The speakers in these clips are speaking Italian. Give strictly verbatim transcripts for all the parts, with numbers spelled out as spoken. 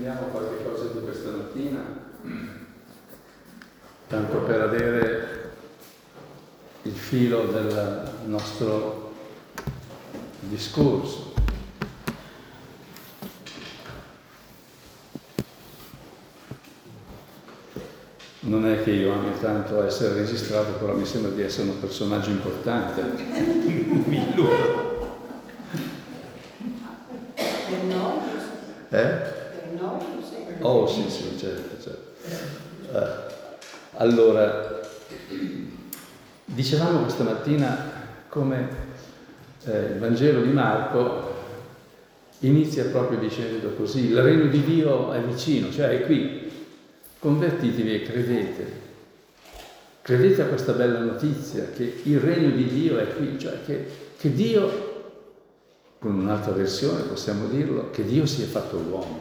Riprendiamo qualche cosa di questa mattina, tanto per avere il filo del nostro discorso. Non è che io ami tanto essere registrato, però mi sembra di essere un personaggio importante. Mi illudo. Per noi? Eh? Per noi? Oh sì, sì, certo, certo. Eh, allora, dicevamo questa mattina come eh, il Vangelo di Marco inizia proprio dicendo così: il regno di Dio è vicino, cioè è qui. Convertitevi e credete. Credete a questa bella notizia che il regno di Dio è qui, cioè che, che Dio, con un'altra versione possiamo dirlo, che Dio si è fatto uomo.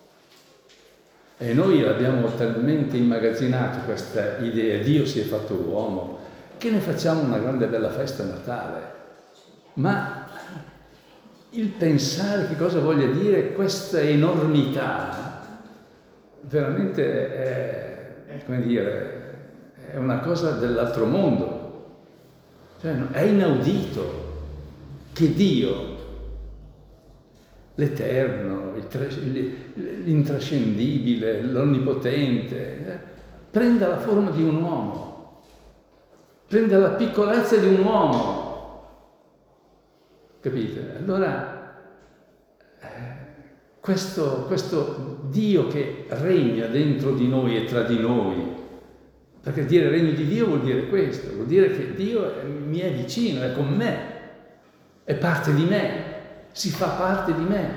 E noi abbiamo talmente immagazzinato questa idea, Dio si è fatto uomo, che ne facciamo una grande bella festa a Natale. Ma il pensare che cosa voglia dire questa enormità veramente è, come dire, è una cosa dell'altro mondo. Cioè, è inaudito che Dio, l'Eterno, l'intrascendibile, l'Onnipotente, eh, prenda la forma di un uomo, prenda la piccolezza di un uomo. Capite? Allora, eh, questo, questo Dio che regna dentro di noi e tra di noi, perché dire regno di Dio vuol dire questo, vuol dire che Dio mi è vicino, è con me, è parte di me, si fa parte di me.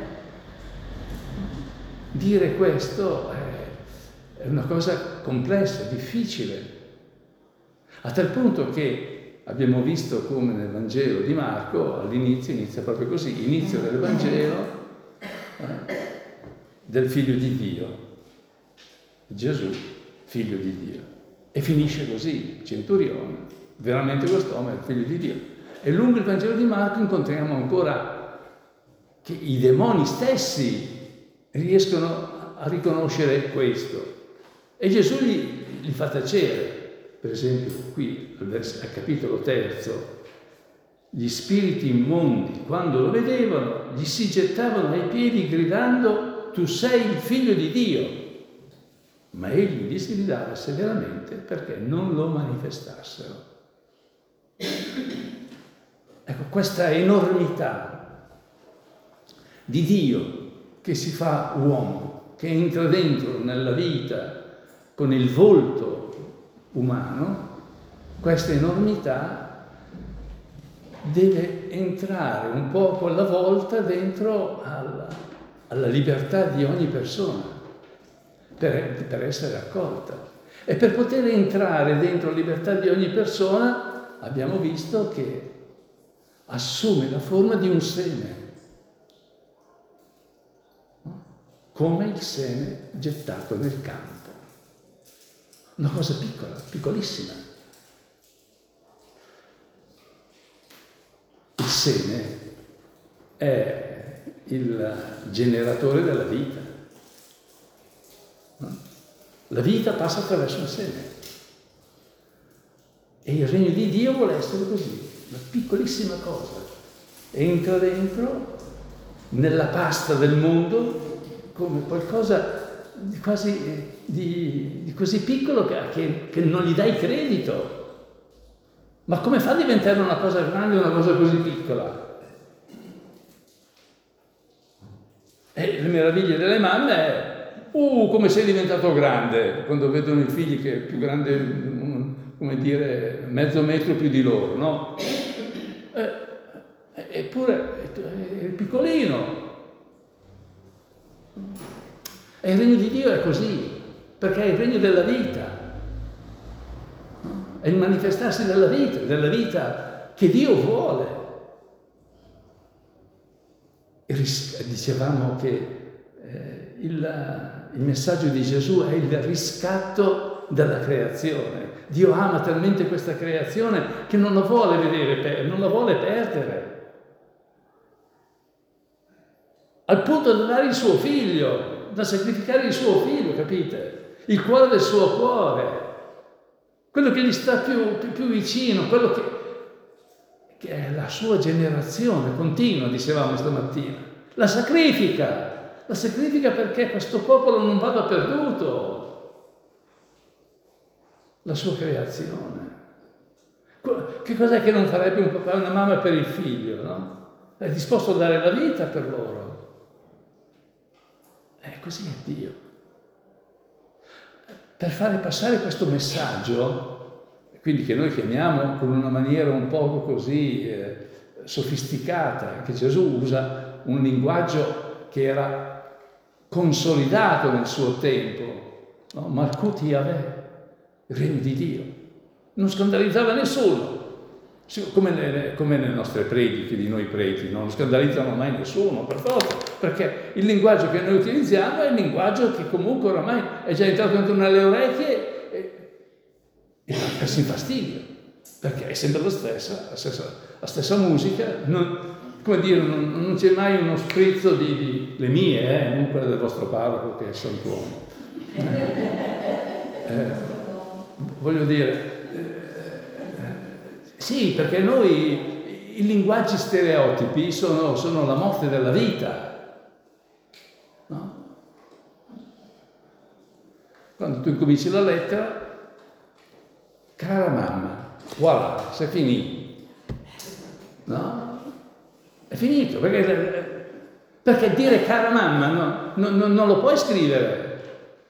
Dire questo è una cosa complessa, difficile, a tal punto che abbiamo visto come nel Vangelo di Marco all'inizio inizia proprio così, inizio del Vangelo eh, del Figlio di Dio, Gesù, Figlio di Dio, e finisce così, centurione, veramente quest'uomo è il Figlio di Dio. E lungo il Vangelo di Marco incontriamo ancora che i demoni stessi riescono a riconoscere questo. E Gesù gli, gli fa tacere. Per esempio, qui al, vers- al capitolo terzo, gli spiriti immondi, quando lo vedevano, gli si gettavano ai piedi gridando: tu sei il Figlio di Dio. Ma egli li sgridava severamente perché non lo manifestassero. Ecco, questa enormità di Dio che si fa uomo, che entra dentro nella vita con il volto umano, questa enormità deve entrare un poco alla volta dentro alla, alla libertà di ogni persona per, per essere accolta. E per poter entrare dentro la libertà di ogni persona abbiamo visto che assume la forma di un seme, come il seme gettato nel campo. Una cosa piccola, piccolissima. Il seme è il generatore della vita. La vita passa attraverso il seme. E il regno di Dio vuole essere così, una piccolissima cosa. Entra dentro, nella pasta del mondo, come qualcosa di quasi di, di così piccolo che, che, che non gli dai credito. Ma come fa a diventare una cosa grande una cosa così piccola? E le meraviglie delle mamme è uh, come sei diventato grande, quando vedono i figli che è più grande, come dire, mezzo metro più di loro, no? Eh, eppure è piccolino. E il regno di Dio è così, perché è il regno della vita, no? È il manifestarsi della vita, della vita che Dio vuole. E ris- dicevamo che eh, il, il messaggio di Gesù è il riscatto della creazione. Dio ama talmente questa creazione che non la vuole vedere, per- non la vuole perdere. al punto da dare il suo figlio, da sacrificare il suo figlio, capite? Il cuore del suo cuore, quello che gli sta più, più, più vicino, quello che, che è la sua generazione continua, dicevamo stamattina. La sacrifica, la sacrifica perché questo popolo non vada perduto, la sua creazione. Che cos'è che non farebbe un papà e una mamma per il figlio, no? È disposto a dare la vita per loro. E così è Dio. Per fare passare questo messaggio, quindi che noi chiamiamo con una maniera un poco così eh, sofisticata, che Gesù usa un linguaggio che era consolidato nel suo tempo, no? Malkut Yahweh, il regno di Dio. Non scandalizzava nessuno. Come nelle, come nelle nostre prediche di noi preti, no? Non scandalizzano mai nessuno, per forza, perché il linguaggio che noi utilizziamo è il linguaggio che comunque oramai è già entrato dentro nelle orecchie e, e dà persino fastidio, perché è sempre la stessa, la stessa, la stessa musica, non, come dire, non, non c'è mai uno sprizzo di, di le mie, eh, non quelle del vostro parroco che è santuomo. Eh, voglio dire, sì, perché noi i linguaggi stereotipi sono, sono la morte della vita, no? Quando tu incominci la lettera, cara mamma, voilà, c'est fini, no? È finito, perché, perché dire cara mamma no, no, no, non lo puoi scrivere,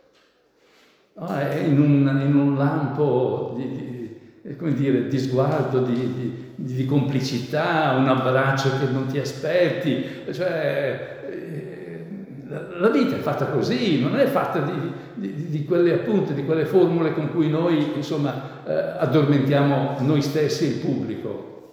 no? È in un, in un lampo di, di come dire, di sguardo, di, di, di complicità, un abbraccio che non ti aspetti, cioè eh, la, la vita è fatta così, non è fatta di, di, di quelle appunto, di quelle formule con cui noi insomma eh, addormentiamo noi stessi e il pubblico.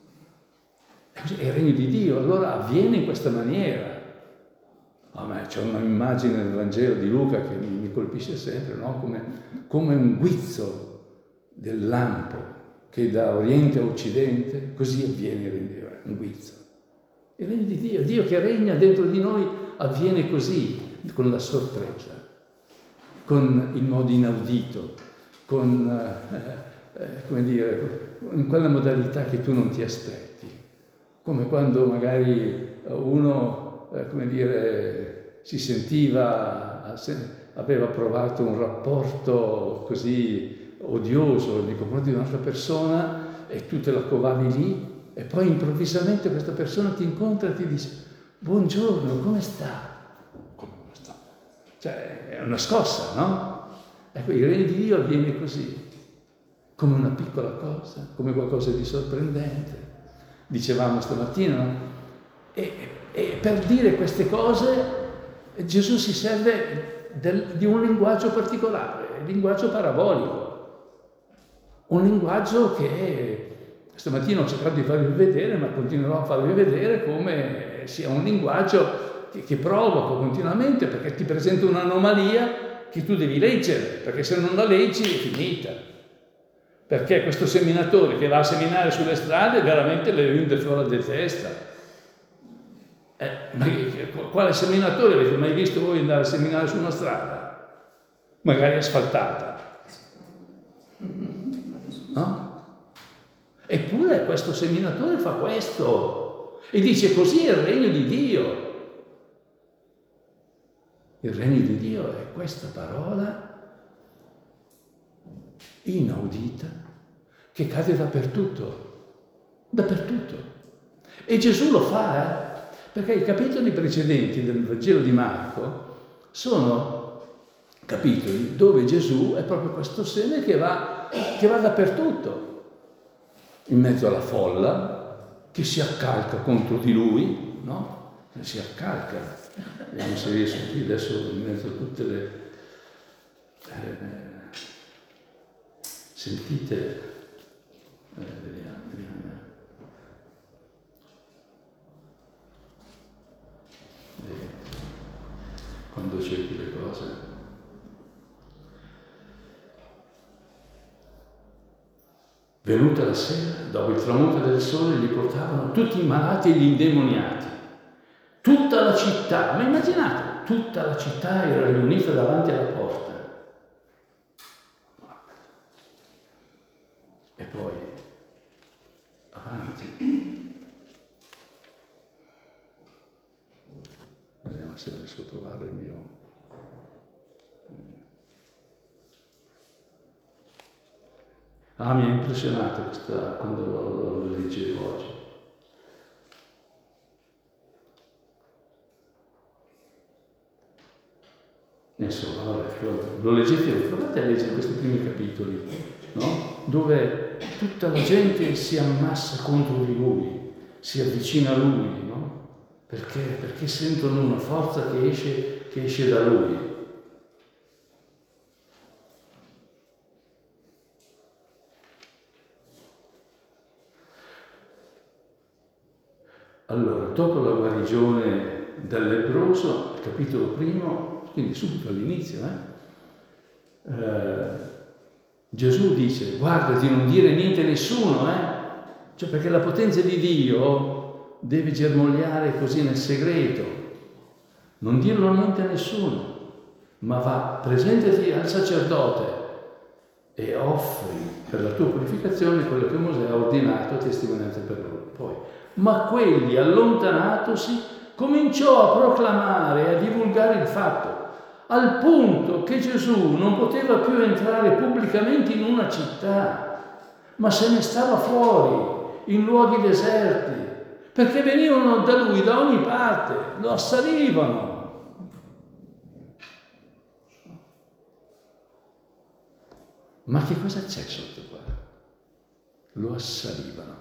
È il regno di Dio, allora avviene in questa maniera. A me c'è un'immagine nel Vangelo di Luca che mi, mi colpisce sempre, no? Come, come un guizzo del lampo che da oriente a occidente, così avviene il regno di Dio, un guizzo. Il regno di Dio, Dio che regna dentro di noi avviene così, con la sorpresa, con il modo inaudito, con, eh, eh, come dire, in quella modalità che tu non ti aspetti. Come quando magari uno, eh, come dire, si sentiva, aveva provato un rapporto così odioso nei confronti di un'altra persona e tu te la covavi lì e poi improvvisamente questa persona ti incontra e ti dice buongiorno, come sta? Come sta? Cioè è una scossa, no? Ecco, il regno di Dio avviene così, come una piccola cosa, come qualcosa di sorprendente. Dicevamo stamattina, no? E, e per dire queste cose Gesù si serve del, di un linguaggio particolare, il linguaggio parabolico. Un linguaggio che stamattina ho cercato di farvi vedere, ma continuerò a farvi vedere come sia un linguaggio che, che provoca continuamente, perché ti presenta un'anomalia che tu devi leggere, perché se non la leggi è finita. Perché questo seminatore che va a seminare sulle strade veramente le rinde fuori di testa. Eh, ma quale seminatore avete mai visto voi andare a seminare su una strada? Magari asfaltata. No? Eppure questo seminatore fa questo e dice così è il regno di Dio. Il regno di Dio è questa parola inaudita che cade dappertutto, dappertutto. E Gesù lo fa, eh? Perché i capitoli precedenti del Vangelo di Marco sono capitoli dove Gesù è proprio questo seme che va, che va dappertutto, in mezzo alla folla che si accalca contro di lui, no? Si accalca. Vediamo se riesco qui adesso in mezzo a tutte le... Eh, sentite, eh, vediamo, vediamo. Eh, quando cerchi le cose. Venuta la sera, dopo il tramonto del sole, li portavano tutti i malati e gli indemoniati, Tutta la città, ma immaginate, tutta la città era riunita davanti alla porta. E poi, avanti. Vediamo se riesco a trovare il mio... Ah, mi ha impressionato questa, quando lo, lo leggevo oggi. Insomma, vabbè, lo leggete, provate a leggere questi primi capitoli, no? Dove tutta la gente si ammassa contro di lui, si avvicina a lui, no? Perché? Perché sentono una forza che esce, che esce da lui. Allora, dopo la guarigione del lebbroso, capitolo primo, quindi subito all'inizio, eh, eh, Gesù dice: guarda di non dire niente a nessuno, eh? Cioè, perché la potenza di Dio deve germogliare così nel segreto. Non dirlo niente a nessuno, ma va, presentati al sacerdote e offri per la tua purificazione quello che Mosè ha ordinato a testimonianza per loro. Poi, ma quelli, allontanatosi, cominciò a proclamare e a divulgare il fatto, al punto che Gesù non poteva più entrare pubblicamente in una città, ma se ne stava fuori, in luoghi deserti, perché venivano da lui da ogni parte, lo assalivano. Ma che cosa c'è sotto qua? Lo assalivano.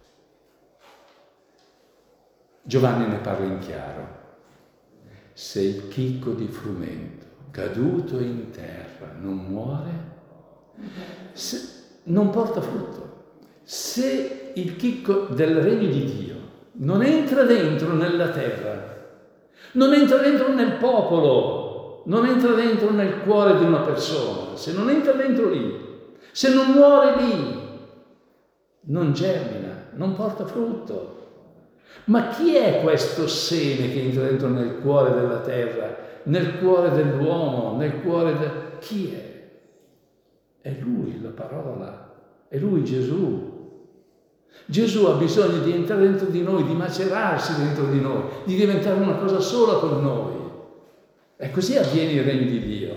Giovanni ne parla in chiaro. Sei chicco di frumento, caduto in terra, non muore, se, non porta frutto. Se il chicco del regno di Dio non entra dentro nella terra, non entra dentro nel popolo, non entra dentro nel cuore di una persona, se non entra dentro lì, se non muore lì, non germina, non porta frutto. Ma chi è questo seme che entra dentro nel cuore della terra, nel cuore dell'uomo, nel cuore del... Chi è? È lui, la parola, è lui Gesù. Gesù ha bisogno di entrare dentro di noi, di macerarsi dentro di noi, di diventare una cosa sola con noi. E così avviene il regno di Dio.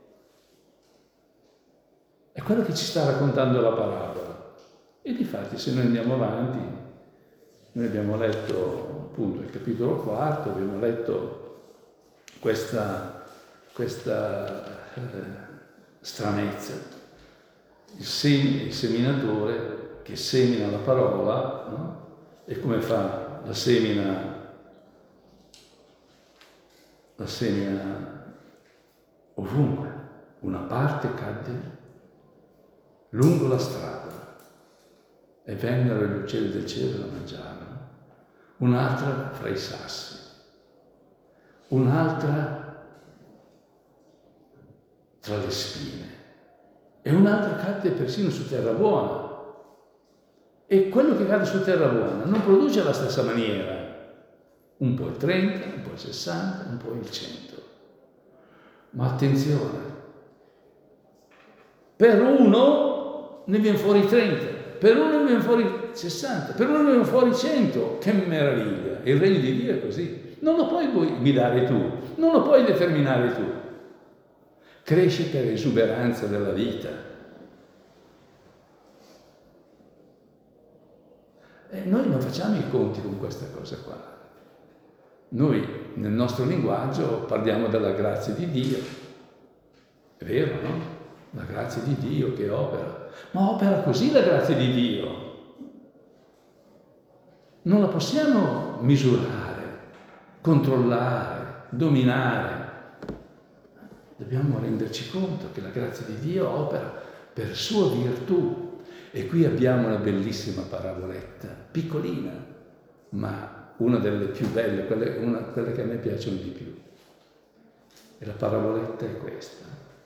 È quello che ci sta raccontando la parabola. E difatti, se noi andiamo avanti, noi abbiamo letto appunto il capitolo quarto, abbiamo letto questa, questa eh, stranezza. Il, sem- il seminatore che semina la parola, no? E come fa? La semina, la semina ovunque. Una parte cadde lungo la strada e vennero gli uccelli del cielo e la mangiarono. Un'altra fra i sassi, un'altra tra le spine e un'altra cadde persino su terra buona. E quello che cade su terra buona non produce alla stessa maniera, un po' il trenta, un po' il sessanta, un po' il cento. Ma attenzione, per uno ne viene fuori trenta, per uno ne viene fuori sessanta, per uno ne viene fuori cento. Che meraviglia! Il regno di Dio è così. Non lo puoi guidare tu, non lo puoi determinare tu. Cresce per esuberanza della vita. E noi non facciamo i conti con questa cosa qua. Noi nel nostro linguaggio parliamo della grazia di Dio. È vero, no? La grazia di Dio che opera. Ma opera così la grazia di Dio. Non la possiamo misurare, controllare, dominare. Dobbiamo renderci conto che la grazia di Dio opera per sua virtù. E qui abbiamo una bellissima paraboletta, piccolina, ma una delle più belle, quelle, una, quelle che a me piacciono di più. E la paraboletta è questa.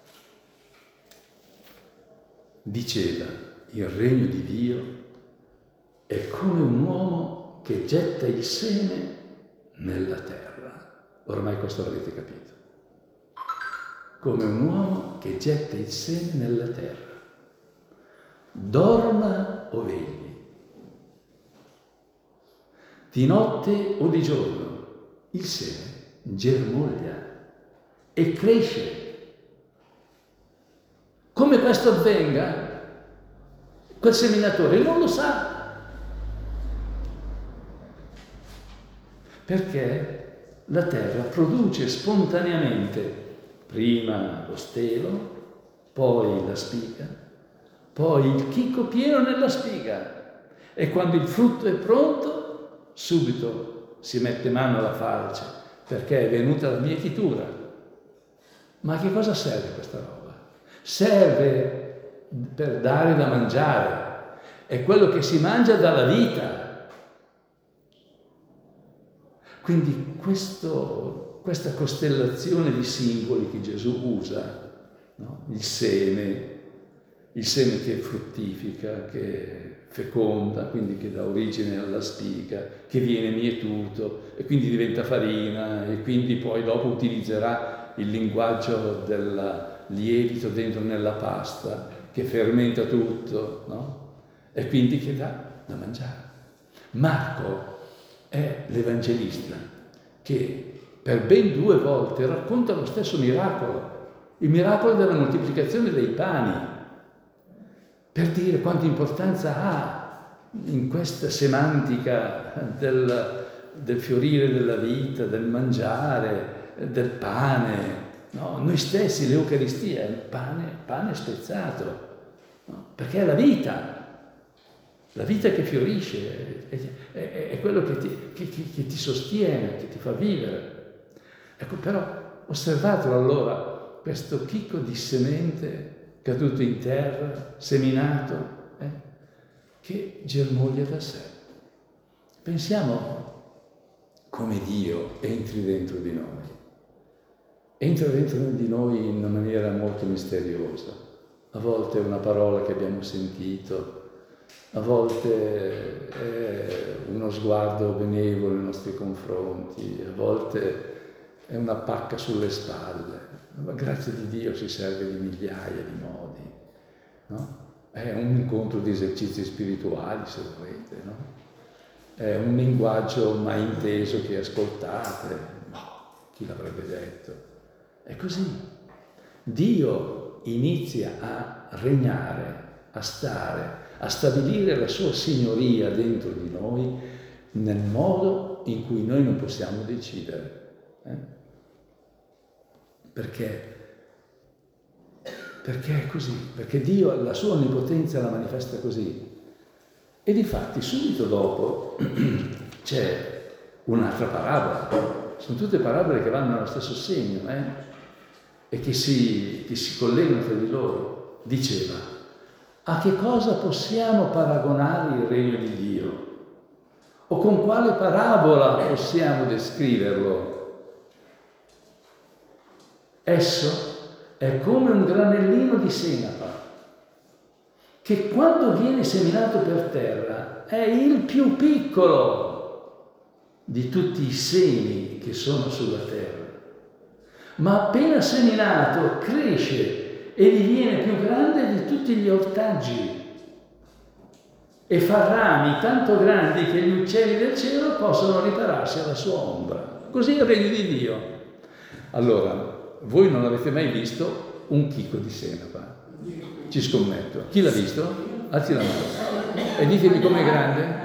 Diceva, il regno di Dio è come un uomo che getta il seme nella terra. Ormai questo l'avete capito. Come un uomo che getta il seme nella terra. Dorma o vegli, di notte o di giorno, il seme germoglia e cresce. Come questo avvenga, quel seminatore non lo sa, perché la terra produce spontaneamente prima lo stelo, poi la spiga, poi il chicco pieno nella spiga, e quando il frutto è pronto, subito si mette mano alla falce, perché è venuta la mietitura. Ma a che cosa serve questa roba? Serve per dare da mangiare, è quello che si mangia dalla vita. Quindi questo, questa costellazione di simboli che Gesù usa, no? Il seme, il seme che fruttifica, che feconda, quindi che dà origine alla spiga, che viene mietuto e quindi diventa farina, e quindi poi dopo utilizzerà il linguaggio del lievito dentro nella pasta, che fermenta tutto, no? E quindi che dà da mangiare. Marco è l'evangelista che per ben due volte racconta lo stesso miracolo, il miracolo della moltiplicazione dei pani, per dire quanta importanza ha in questa semantica del, del fiorire della vita, del mangiare, del pane. No? Noi stessi, l'Eucaristia, è il pane, pane spezzato, no? Perché è la vita. La vita che fiorisce, è, è, è quello che ti, che, che ti sostiene, che ti fa vivere. Ecco, però, osservatelo allora, questo chicco di semente caduto in terra, seminato, eh, che germoglia da sé. Pensiamo come Dio entri dentro di noi. Entra dentro di noi in una maniera molto misteriosa. A volte è una parola che abbiamo sentito, a volte è uno sguardo benevolo nei nostri confronti, a volte è una pacca sulle spalle. Ma grazie di Dio si serve di migliaia di modi, no? È un incontro di esercizi spirituali, se volete, no? È un linguaggio mai inteso che ascoltate. No, chi l'avrebbe detto? È così. Dio inizia a regnare, a stare, a stabilire la sua signoria dentro di noi nel modo in cui noi non possiamo decidere. Eh? Perché? Perché è così, perché Dio la sua onnipotenza la manifesta così. E difatti subito dopo c'è un'altra parabola, sono tutte parabole che vanno allo stesso segno, eh? E che si, che si collegano tra di loro. Diceva: a che cosa possiamo paragonare il regno di Dio? O con quale parabola possiamo descriverlo? Esso è come un granellino di senape, che quando viene seminato per terra è il più piccolo di tutti i semi che sono sulla terra. Ma appena seminato cresce e diviene più grande di tutti gli ortaggi e fa rami tanto grandi che gli uccelli del cielo possono ripararsi alla sua ombra. Così è il regno di Dio. Allora, voi non avete mai visto un chicco di senape? Ci scommetto. Chi l'ha visto? Alzi la mano. E ditemi com'è grande.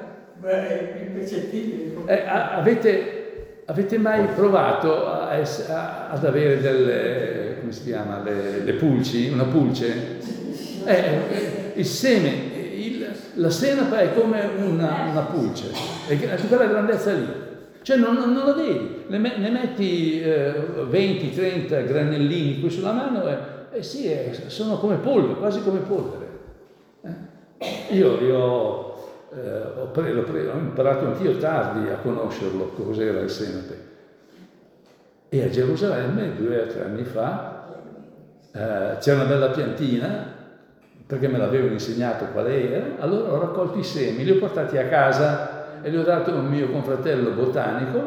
Eh, avete, avete mai provato a ess- a, ad avere delle, come si chiama, le, le pulci? Una pulce? Eh, il seme, il, la senape è come una, una pulce, è di quella grandezza lì. Cioè non, non, non la vedi, ne, ne metti eh, venti trenta granellini qui sulla mano e eh sì, eh, sono come polvere, quasi come polvere. Eh? Io, io eh, ho, pre, pre, ho imparato anch'io tardi a conoscerlo, cos'era il senape. E a Gerusalemme, due o tre anni fa, eh, c'è una bella piantina, perché me l'avevano insegnato quale era, allora ho raccolto i semi, li ho portati a casa e gli ho dato a un mio confratello botanico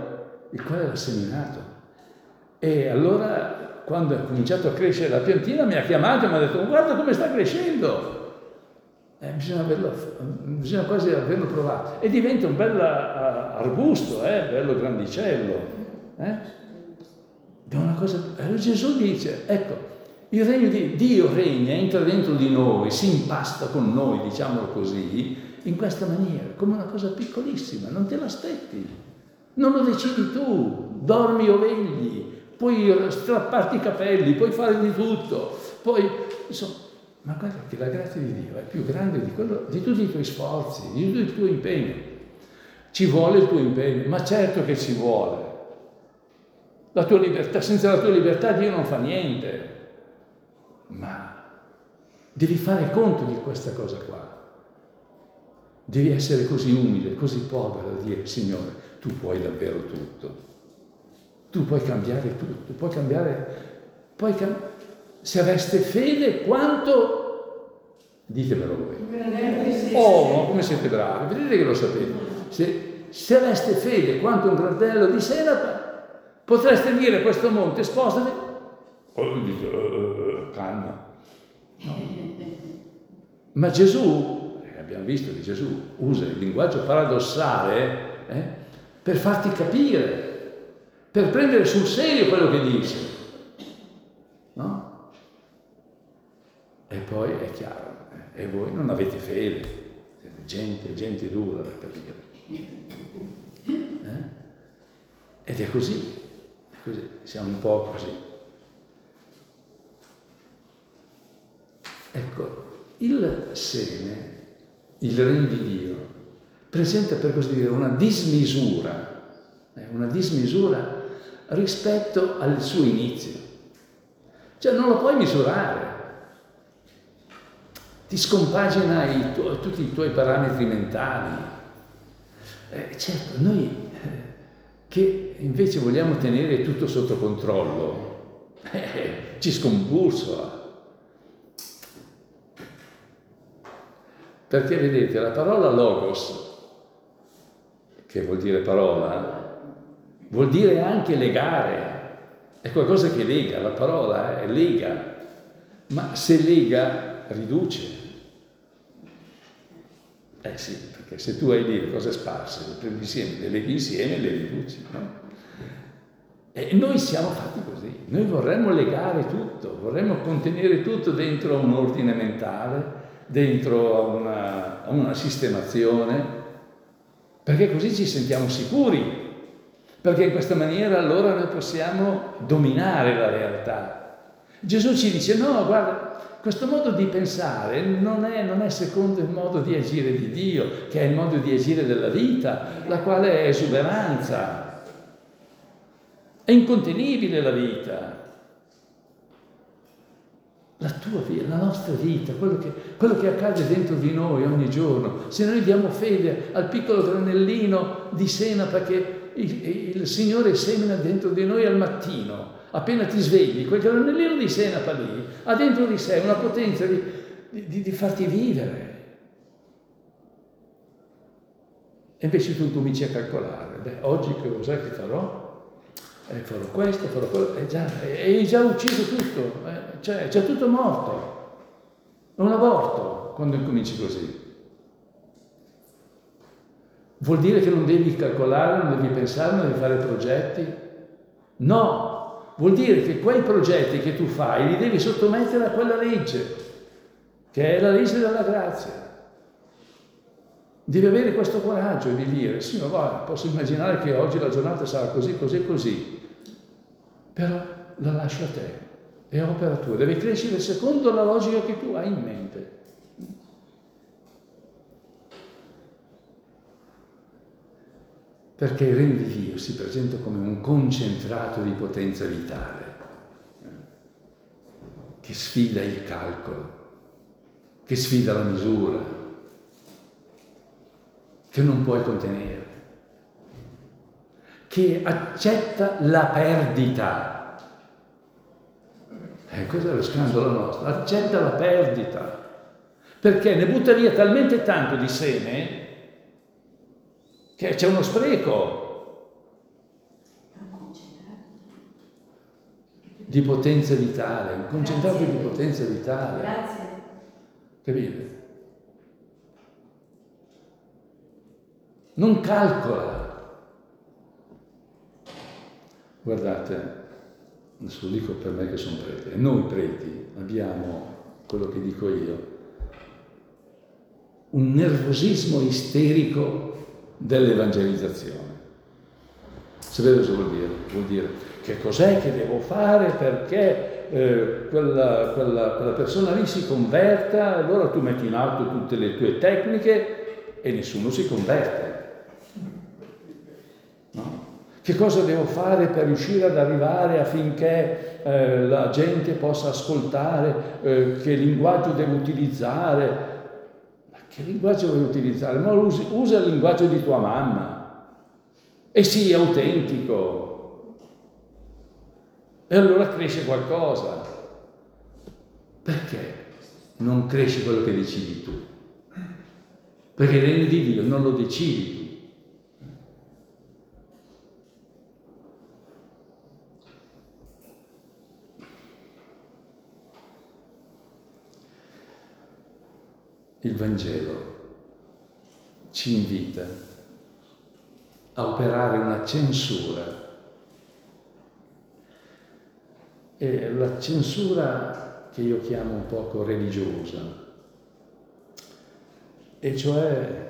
il quale l'ha seminato. E allora, quando è cominciato a crescere la piantina, mi ha chiamato e mi ha detto: guarda come sta crescendo! Eh, bisogna, averlo, bisogna quasi averlo provato. E diventa un bel arbusto, eh, bello grandicello. Eh? È una cosa... Allora Gesù dice, ecco, il regno di Dio regna, entra dentro di noi, si impasta con noi, diciamolo così, in questa maniera, come una cosa piccolissima, non te l'aspetti, non lo decidi tu, dormi o vegli, puoi strapparti i capelli, puoi fare di tutto, poi, insomma, ma guarda che la grazia di Dio è più grande di, quello, di tutti i tuoi sforzi, di tutto il tuo impegno. Ci vuole il tuo impegno, ma certo che ci vuole. La tua libertà, senza la tua libertà Dio non fa niente. Ma devi fare conto di questa cosa qua. Devi essere così umile, così povero da dire: Signore, tu puoi davvero tutto. Tu puoi cambiare tutto, puoi cambiare, puoi cam- se aveste fede quanto, ditemelo voi. Oh, ma come siete bravi, vedete che lo sapete. Se, se aveste fede quanto un granello di senape, potreste dire a questo monte: spostati. Oh, dite, uh, calma. No. Ma Gesù, abbiamo visto che Gesù usa il linguaggio paradossale eh, per farti capire, per prendere sul serio quello che dice, no? E poi è chiaro, eh, e voi non avete fede, siete gente, gente dura da capire. Eh? Ed è così, è così, siamo un po' così. Ecco, il seme, il regno di Dio, presenta per così dire una dismisura, eh, una dismisura rispetto al suo inizio. Cioè non lo puoi misurare. Ti scompagina i tu- tutti i tuoi parametri mentali. Eh, certo, noi eh, che invece vogliamo tenere tutto sotto controllo, eh, ci scombussola. Perché vedete, la parola logos, che vuol dire parola, vuol dire anche legare. È qualcosa che lega, la parola è lega, ma se lega riduce. Eh sì, perché se tu hai lì le cose sparse, le prendi insieme, le leghi insieme e le riduci, no? E noi siamo fatti così, noi vorremmo legare tutto, vorremmo contenere tutto dentro un ordine mentale, dentro a una, a una sistemazione, perché così ci sentiamo sicuri, perché in questa maniera allora noi possiamo dominare la realtà. Gesù ci dice: no, guarda, questo modo di pensare non è, non è secondo il modo di agire di Dio, che è il modo di agire della vita, la quale è esuberanza, è incontenibile la vita. La tua vita, la nostra vita, quello che, quello che accade dentro di noi ogni giorno, se noi diamo fede al piccolo granellino di senape che il, il Signore semina dentro di noi al mattino, appena ti svegli, quel granellino di senape lì ha dentro di sé una potenza di, di, di farti vivere. E invece tu cominci a calcolare: beh, oggi che cos'è che farò? Eh, farò questo, farò quello, è già, è già ucciso tutto, eh, cioè è già tutto morto. È un aborto quando incominci così. Vuol dire che non devi calcolare, non devi pensare, non devi fare progetti? No, vuol dire che quei progetti che tu fai li devi sottomettere a quella legge, che è la legge della grazia. Devi avere questo coraggio di dire: sì, ma va, posso immaginare che oggi la giornata sarà così, così, così, però la lascio a te, è opera tua, deve crescere secondo la logica che tu hai in mente. Perché il regno di Dio si presenta come un concentrato di potenza vitale, che sfida il calcolo, che sfida la misura, che non puoi contenere, che accetta la perdita. Eh, questo è lo scandalo nostro, accetta la perdita, perché ne butta via talmente tanto di seme che c'è uno spreco. di potenza vitale, un concentrato Grazie. di potenza vitale. Grazie. Capite? Non calcola. Guardate, adesso lo dico per me che sono prete, noi preti abbiamo, quello che dico io, un nervosismo isterico dell'evangelizzazione. Sapete cosa vuol dire? Vuol dire che cos'è che devo fare perché eh, quella, quella, quella persona lì si converta, allora tu metti in atto tutte le tue tecniche e nessuno si converte. No? Che cosa devo fare per riuscire ad arrivare affinché eh, la gente possa ascoltare, eh, che linguaggio devo utilizzare? Ma che linguaggio vuoi utilizzare? Ma usi, usa il linguaggio di tua mamma e sii autentico. E allora cresce qualcosa. Perché non cresce quello che decidi tu? Perché il regno di Dio non lo decidi tu. Il Vangelo ci invita a operare una censura. E la censura che io chiamo un poco religiosa, e cioè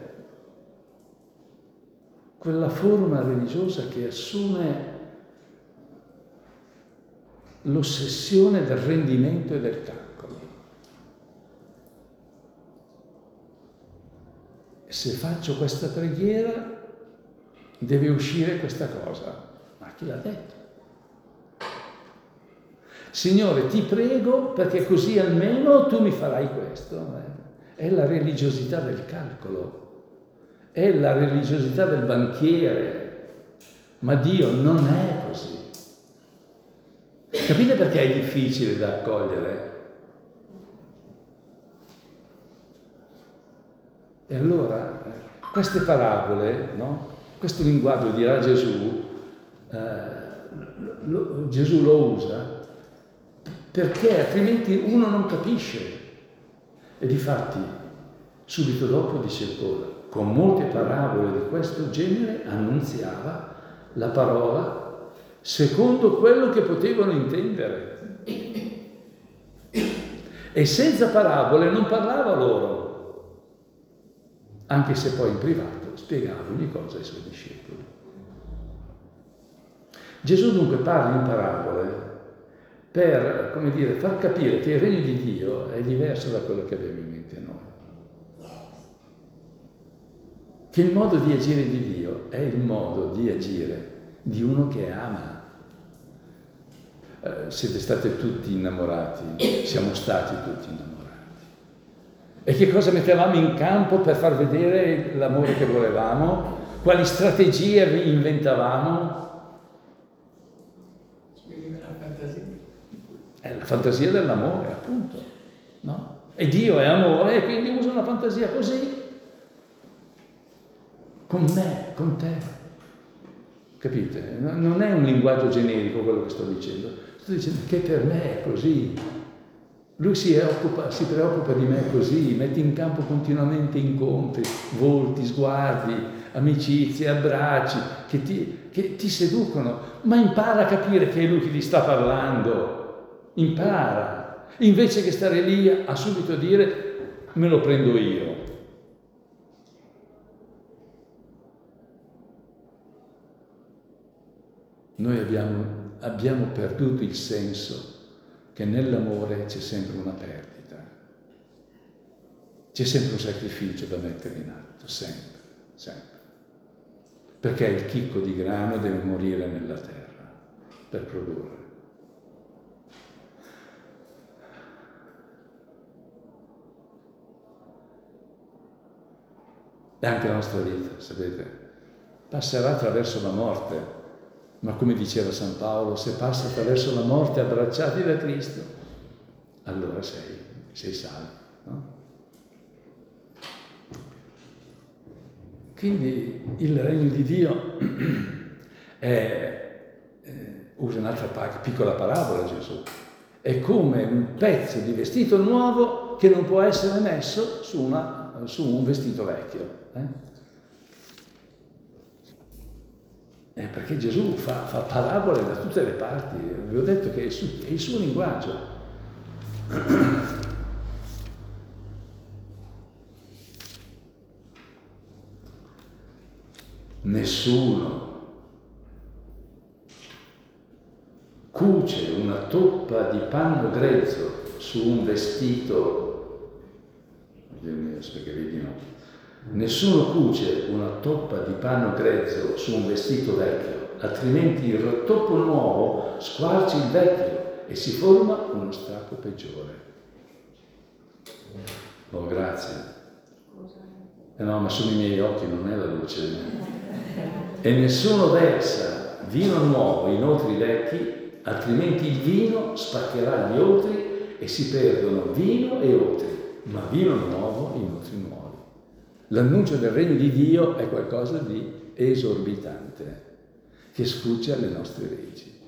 quella forma religiosa che assume l'ossessione del rendimento e del calcolo. Se faccio questa preghiera deve uscire questa cosa. Ma chi l'ha detto? Signore, ti prego perché così almeno tu mi farai questo. È la religiosità del calcolo, è la religiosità del banchiere, ma Dio non è così. Capite perché è difficile da accogliere? E allora queste parabole, no? Questo linguaggio dirà Gesù, eh, lo, Gesù lo usa perché altrimenti uno non capisce. E difatti, subito dopo dice ancora, con molte parabole di questo genere annunziava la parola secondo quello che potevano intendere. E senza parabole non parlava loro, anche se poi in privato spiegava ogni cosa ai suoi discepoli. Gesù dunque parla in parabole per, come dire, far capire che il regno di Dio è diverso da quello che abbiamo in mente noi. Che il modo di agire di Dio è il modo di agire di uno che ama. Eh, siete stati tutti innamorati, siamo stati tutti innamorati. E che cosa mettevamo in campo per far vedere l'amore che volevamo? Quali strategie inventavamo? È la fantasia dell'amore, appunto, no? E Dio è amore e quindi usa una fantasia così con me, con te. Capite? Non è un linguaggio generico quello che sto dicendo. Sto dicendo che per me è così. Lui si, occupa, si preoccupa di me così, mette in campo continuamente incontri, volti, sguardi, amicizie, abbracci che ti, che ti seducono, ma impara a capire che è lui che ti sta parlando. Impara, invece che stare lì a subito dire me lo prendo io. Noi abbiamo, abbiamo perduto il senso che nell'amore c'è sempre una perdita, c'è sempre un sacrificio da mettere in atto, sempre, sempre. Perché il chicco di grano deve morire nella terra per produrre. E anche la nostra vita, sapete, passerà attraverso la morte, ma come diceva San Paolo, se passa attraverso la morte abbracciati da Cristo, allora sei, sei salvo, no? Quindi il regno di Dio è, usa un'altra piccola parabola Gesù. È come un pezzo di vestito nuovo che non può essere messo su, una, su un vestito vecchio. Eh? Eh, perché Gesù fa, fa parabole da tutte le parti. Vi ho detto che è il suo, è il suo linguaggio. Nessuno cuce una toppa di panno grezzo su un vestito, Dio mio, perché vedi no. Nessuno cuce una toppa di panno grezzo su un vestito vecchio, altrimenti il rattoppo nuovo squarci il vecchio e si forma uno strappo peggiore. Oh, grazie. Eh no, ma sono i miei occhi, non è la luce. E nessuno versa vino nuovo in otri vecchi, altrimenti il vino spaccherà gli otri e si perdono vino e otri, ma vino nuovo in otri nuovi. L'annuncio del regno di Dio è qualcosa di esorbitante, che sfugge alle nostre leggi.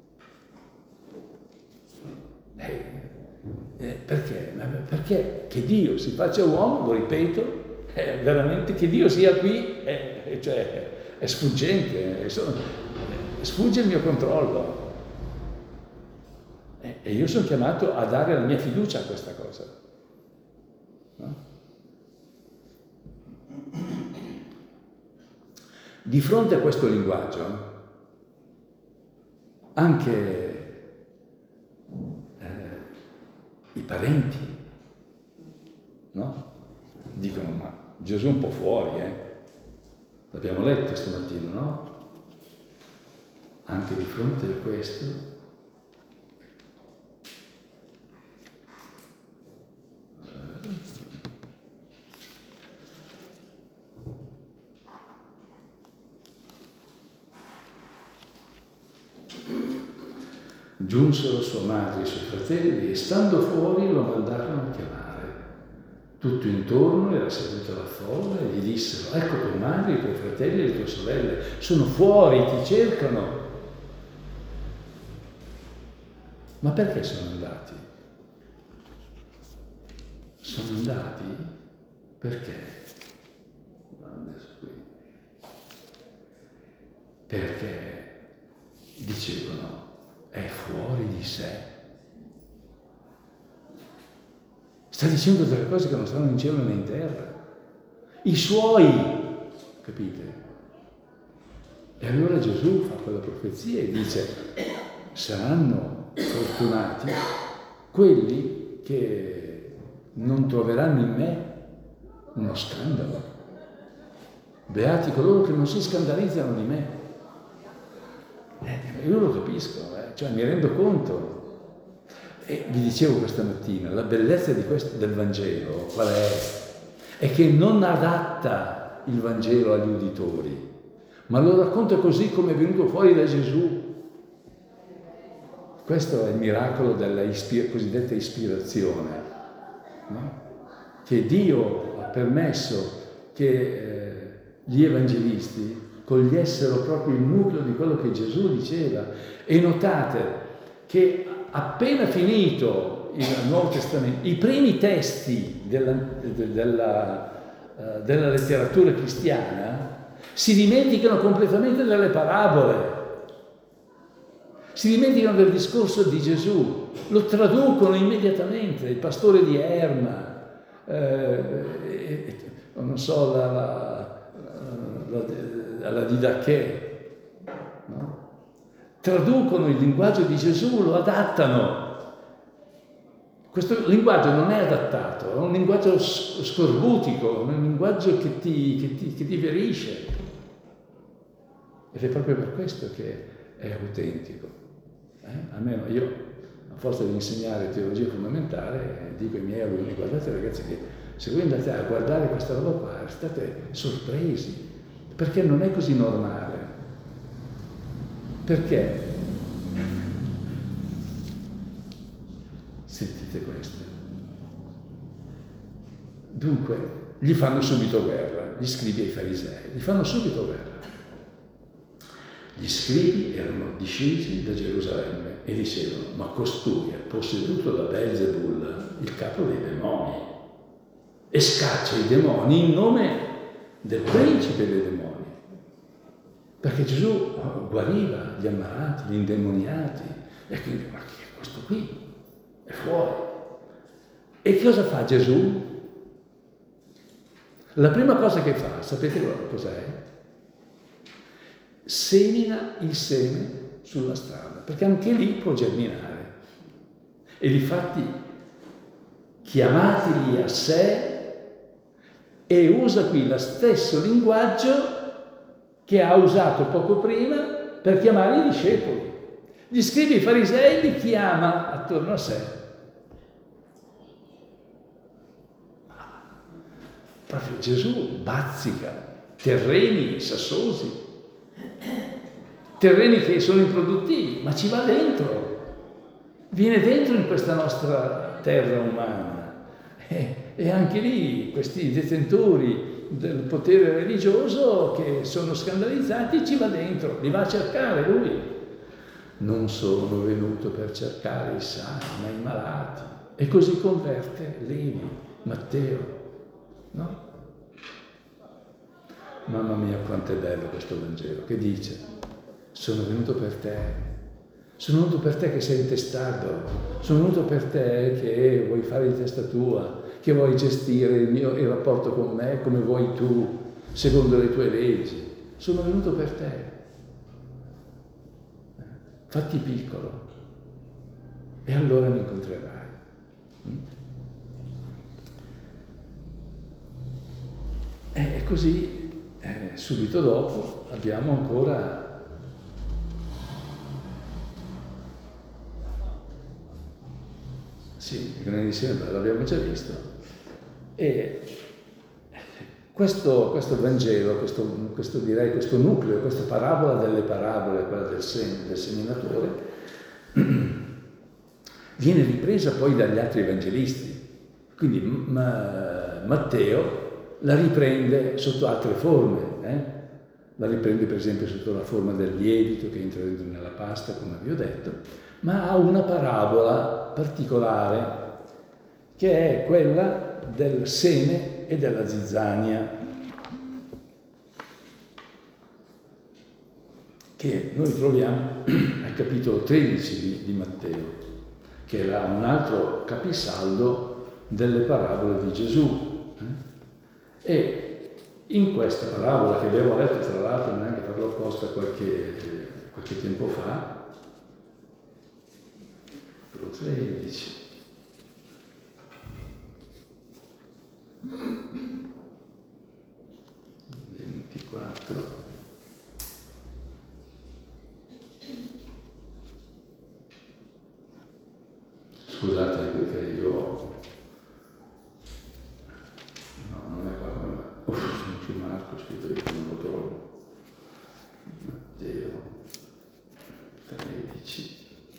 Eh, eh, perché? Perché che Dio si faccia uomo, lo ripeto, è veramente che Dio sia qui, è, cioè, è sfuggente, è, è, sfugge il mio controllo. Eh, e io sono chiamato a dare la mia fiducia a questa cosa. No? Di fronte a questo linguaggio, anche eh, i parenti, no? Dicono, ma Gesù è un po' fuori, eh? L'abbiamo letto stamattina, no? Anche di fronte a questo, giunsero sua madre e i suoi fratelli e stando fuori lo mandarono a chiamare. Tutto intorno era seduta la folla e gli dissero, ecco tua madre, i tuoi fratelli e le tue sorelle, sono fuori, ti cercano. Ma perché sono andati? Sono andati perché? Adesso qui. Perché dicevano, è fuori di sé. Sta dicendo delle cose che non stanno in cielo né in terra. I suoi, capite? E allora Gesù fa quella profezia e dice, saranno fortunati quelli che non troveranno in me uno scandalo. Beati coloro che non si scandalizzano di me. Eh, io lo capisco, eh. Cioè mi rendo conto. E vi dicevo questa mattina, la bellezza di questo, del Vangelo, qual è? È che non adatta il Vangelo agli uditori, ma lo racconta così come è venuto fuori da Gesù. Questo è il miracolo della ispir- cosiddetta ispirazione, no? Che Dio ha permesso che eh, gli evangelisti cogliessero proprio il nucleo di quello che Gesù diceva. E notate che appena finito il Nuovo Testamento, i primi testi della, della, uh, della letteratura cristiana si dimenticano completamente delle parabole, si dimenticano del discorso di Gesù, lo traducono immediatamente, il pastore di Erma, eh, non so, la, la, la, la Didacche, no? Traducono il linguaggio di Gesù, lo adattano. Questo linguaggio non è adattato, è un linguaggio scorbutico, è un linguaggio che ti, che ti, che ti ferisce. Ed è proprio per questo che è autentico. Eh? Almeno io, a forza di insegnare teologia fondamentale, dico ai miei alunni, guardate ragazzi che se voi andate a guardare questa roba qua, state sorpresi, perché non è così normale. Perché? Sentite questo. Dunque, gli fanno subito guerra, gli scribi e i farisei, gli fanno subito guerra. Gli scribi erano discesi da Gerusalemme e dicevano: ma costui è posseduto da Belzebul, il capo dei demoni, e scaccia i demoni in nome del principe dei demoni. Perché Gesù guariva gli ammalati, gli indemoniati, e quindi, ma chi è questo qui? È fuori. E cosa fa Gesù? La prima cosa che fa, sapete cos'è? Semina il seme sulla strada, perché anche lì può germinare. E difatti, chiamateli a sé, e usa qui lo stesso linguaggio che ha usato poco prima per chiamare i discepoli. Gli scribi e i farisei li chiama attorno a sé. Proprio Gesù bazzica terreni sassosi, terreni che sono improduttivi, ma ci va dentro, viene dentro in questa nostra terra umana. E, e anche lì questi detentori del potere religioso che sono scandalizzati, ci va dentro, li va a cercare lui. Non sono venuto per cercare i sani, ma i malati. E così converte Levi, Matteo. No? Mamma mia, quanto è bello questo Vangelo, che dice: sono venuto per te, sono venuto per te che sei in testardo, sono venuto per te che vuoi fare di testa tua, che vuoi gestire il mio il rapporto con me come vuoi tu, secondo le tue leggi. Sono venuto per te. Fatti piccolo e allora mi incontrerai. E così, eh, subito dopo, abbiamo ancora sì, il grande insieme l'abbiamo già visto. E questo, questo Vangelo, questo, questo, direi, questo nucleo, questa parabola delle parabole, quella del, sem, del seminatore, viene ripresa poi dagli altri evangelisti. Quindi ma, Matteo la riprende sotto altre forme, eh? La riprende per esempio sotto la forma del lievito che entra dentro nella pasta, come vi ho detto, ma ha una parabola particolare che è quella del seme e della zizzania, che noi troviamo al capitolo tredici di, di Matteo, che era un altro capisaldo delle parabole di Gesù. E in questa parabola, che abbiamo letto tra l'altro neanche per l'opposta qualche, qualche tempo fa, tredici, ventiquattro, scusate perché io Marco, scritto di non lo trovo. Matteo tredici.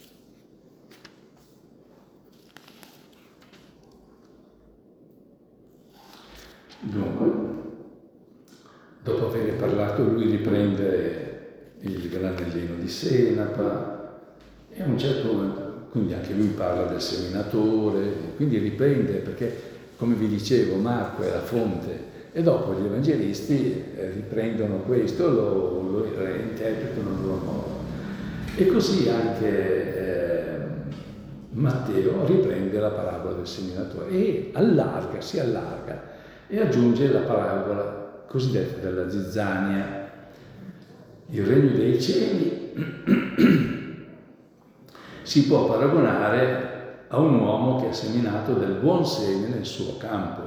Dunque, dopo aver parlato, lui riprende il granellino di senapa e a un certo punto, quindi anche lui parla del seminatore, quindi riprende, perché come vi dicevo Marco è la fonte. E dopo gli evangelisti riprendono questo, lo, lo reinterpretano a loro modo. E così anche eh, Matteo riprende la parabola del seminatore e allarga, si allarga e aggiunge la parabola cosiddetta della zizzania. Il regno dei cieli si può paragonare a un uomo che ha seminato del buon seme nel suo campo.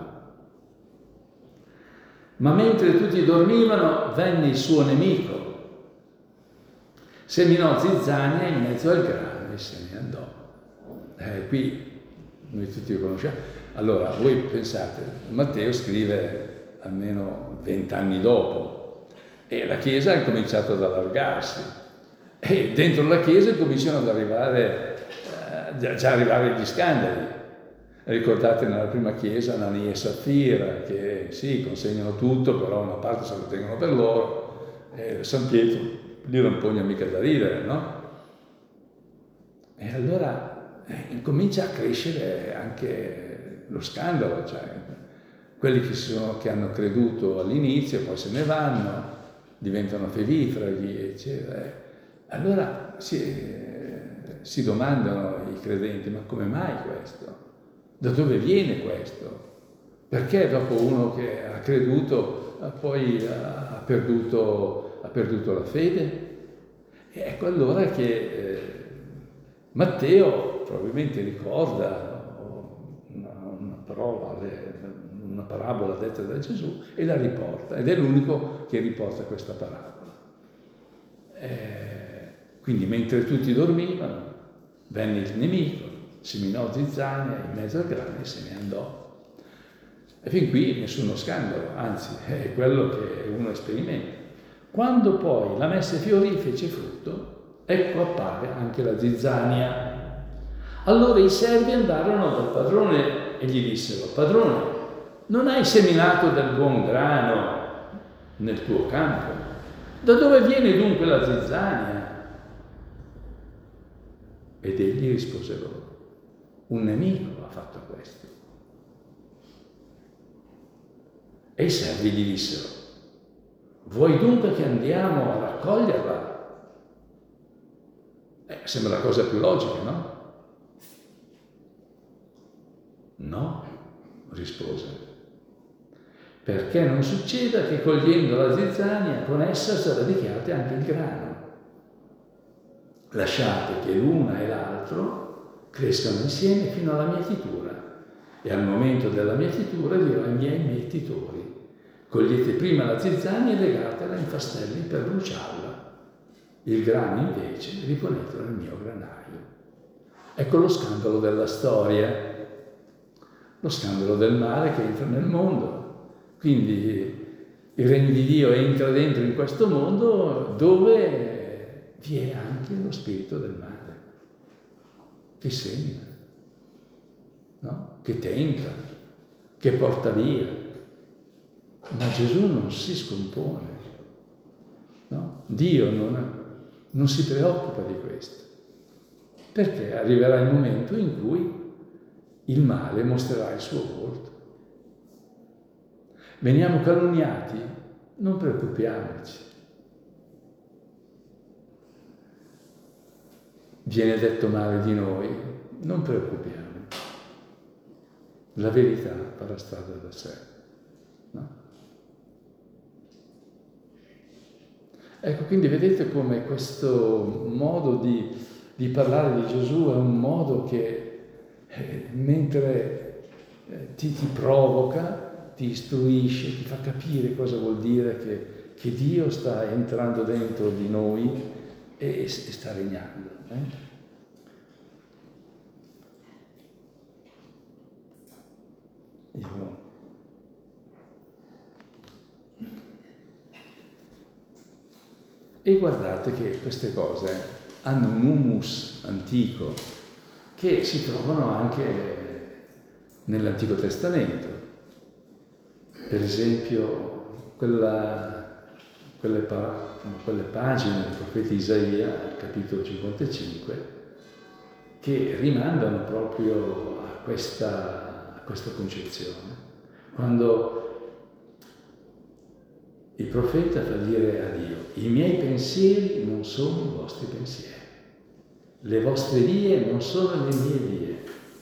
Ma mentre tutti dormivano, venne il suo nemico, seminò zizzania in mezzo al grano e se ne andò. Eh, qui noi tutti lo conosciamo. Allora, voi pensate, Matteo scrive almeno vent'anni dopo e la Chiesa ha cominciato ad allargarsi e dentro la Chiesa cominciano ad arrivare, eh, già arrivare gli scandali. Ricordate nella prima chiesa Anania e Saffira, che sì, consegnano tutto, però una parte se lo tengono per loro. E San Pietro lì non pugna mica da ridere, no? E allora eh, comincia a crescere anche lo scandalo, cioè quelli che, sono, che hanno creduto all'inizio poi se ne vanno, diventano fevifraghi, eccetera. Allora si, eh, si domandano i credenti, ma come mai questo? Da dove viene questo? Perché dopo uno che ha creduto poi ha perduto, ha perduto la fede? E ecco allora che eh, Matteo probabilmente ricorda una, una parola, una parabola detta da Gesù e la riporta, ed è l'unico che riporta questa parabola. Eh, quindi mentre tutti dormivano, venne il nemico, seminò zizzania in mezzo al grano e se ne andò. E fin qui nessuno scandalo, anzi è quello che uno sperimenta. Quando poi la messe fiorì fece frutto, ecco appare anche la zizzania. Allora i servi andarono dal padrone e gli dissero: padrone, non hai seminato del buon grano nel tuo campo? Da dove viene dunque la zizzania? Ed egli rispose loro: un nemico ha fatto questo. E i servi gli dissero: vuoi dunque che andiamo a raccoglierla? Eh, sembra la cosa più logica, no? No, rispose, perché non succeda che cogliendo la zizzania con essa sradichiate anche il grano. Lasciate che l'una e l'altro crescano insieme fino alla mietitura, e al momento della mietitura dirò ai miei mietitori: cogliete prima la zizzania e legatela in fastelli per bruciarla. Il grano invece riponetelo nel mio granaio. Ecco lo scandalo della storia, lo scandalo del male che entra nel mondo. Quindi il regno di Dio entra dentro in questo mondo dove vi è anche lo spirito del male, che semina, no? Che tenta, che porta via. Ma Gesù non si scompone, no? Dio non, non si preoccupa di questo, perché arriverà il momento in cui il male mostrerà il suo volto. Veniamo calunniati? Non preoccupiamoci. Viene detto male di noi? Non preoccupiamoci. La verità farà strada da sé, no? Ecco, quindi vedete come questo modo di, di parlare di Gesù è un modo che eh, mentre eh, ti, ti provoca, ti istruisce, ti fa capire cosa vuol dire che, che Dio sta entrando dentro di noi e, e sta regnando. Eh? Io... E guardate che queste cose hanno un humus antico che si trovano anche nell'Antico Testamento. Per esempio, quella, quelle, pa, quelle pagine del profeta Isaia, al capitolo cinquantacinque, che rimandano proprio a questa, a questa concezione. Quando il profeta fa dire a Dio: i miei pensieri non sono i vostri pensieri, le vostre vie non sono le mie vie.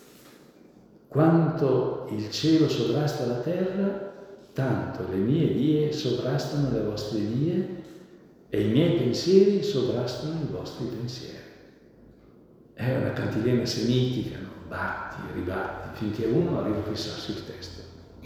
Quanto il cielo sovrasta la terra, tanto le mie vie sovrastano le vostre vie e i miei pensieri sovrastano i vostri pensieri. È una cantilena semitica, no? Batti, ribatti, finché uno arriva a fissarsi il testo.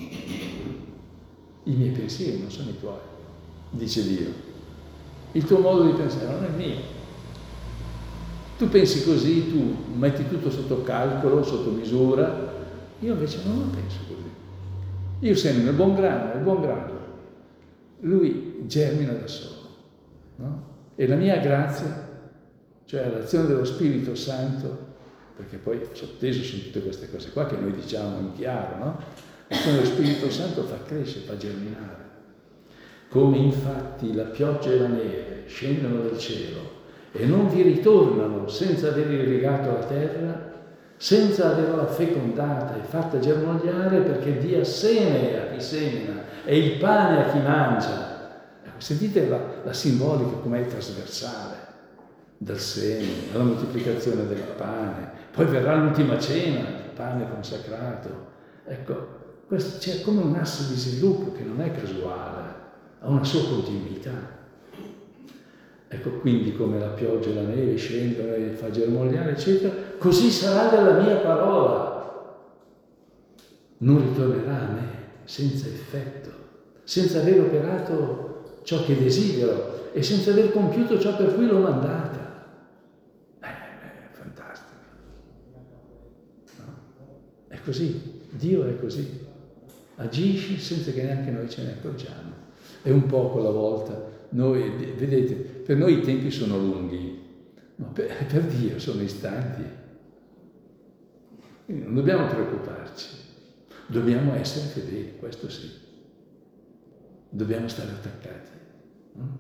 I miei pensieri non sono i tuoi, dice Dio. Il tuo modo di pensare non è mio. Tu pensi così, tu metti tutto sotto calcolo, sotto misura. Io invece non la penso così. Io semino il buon grano, il buon grano. Lui germina da solo, no? E la mia grazia, cioè l'azione dello Spirito Santo, perché poi sotteso sono tutte queste cose qua che noi diciamo in chiaro, no? L'azione dello Spirito Santo fa crescere, fa germinare. Come infatti la pioggia e la neve scendono dal cielo e non vi ritornano senza aver irrigato la terra, senza averla fecondata e fatta germogliare, perché dia seme a chi semina e il pane a chi mangia. Ecco, sentite la, la simbolica com'è trasversale, dal seme alla moltiplicazione del pane, poi verrà l'ultima cena, il pane consacrato. Ecco, questo, c'è come un asse di sviluppo che non è casuale, ha una sua continuità. Ecco, quindi come la pioggia e la neve scendono e fa germogliare, eccetera, così sarà della mia parola. Non ritornerà a me senza effetto, senza aver operato ciò che desidero e senza aver compiuto ciò per cui l'ho mandata. Eh, è fantastico. No? È così, Dio è così. Agisce senza che neanche noi ce ne accorgiamo. È un poco alla volta. Noi, vedete, per noi i tempi sono lunghi, ma per, per Dio sono istanti. Quindi non dobbiamo preoccuparci, dobbiamo essere fedeli, questo sì. Dobbiamo stare attaccati. No?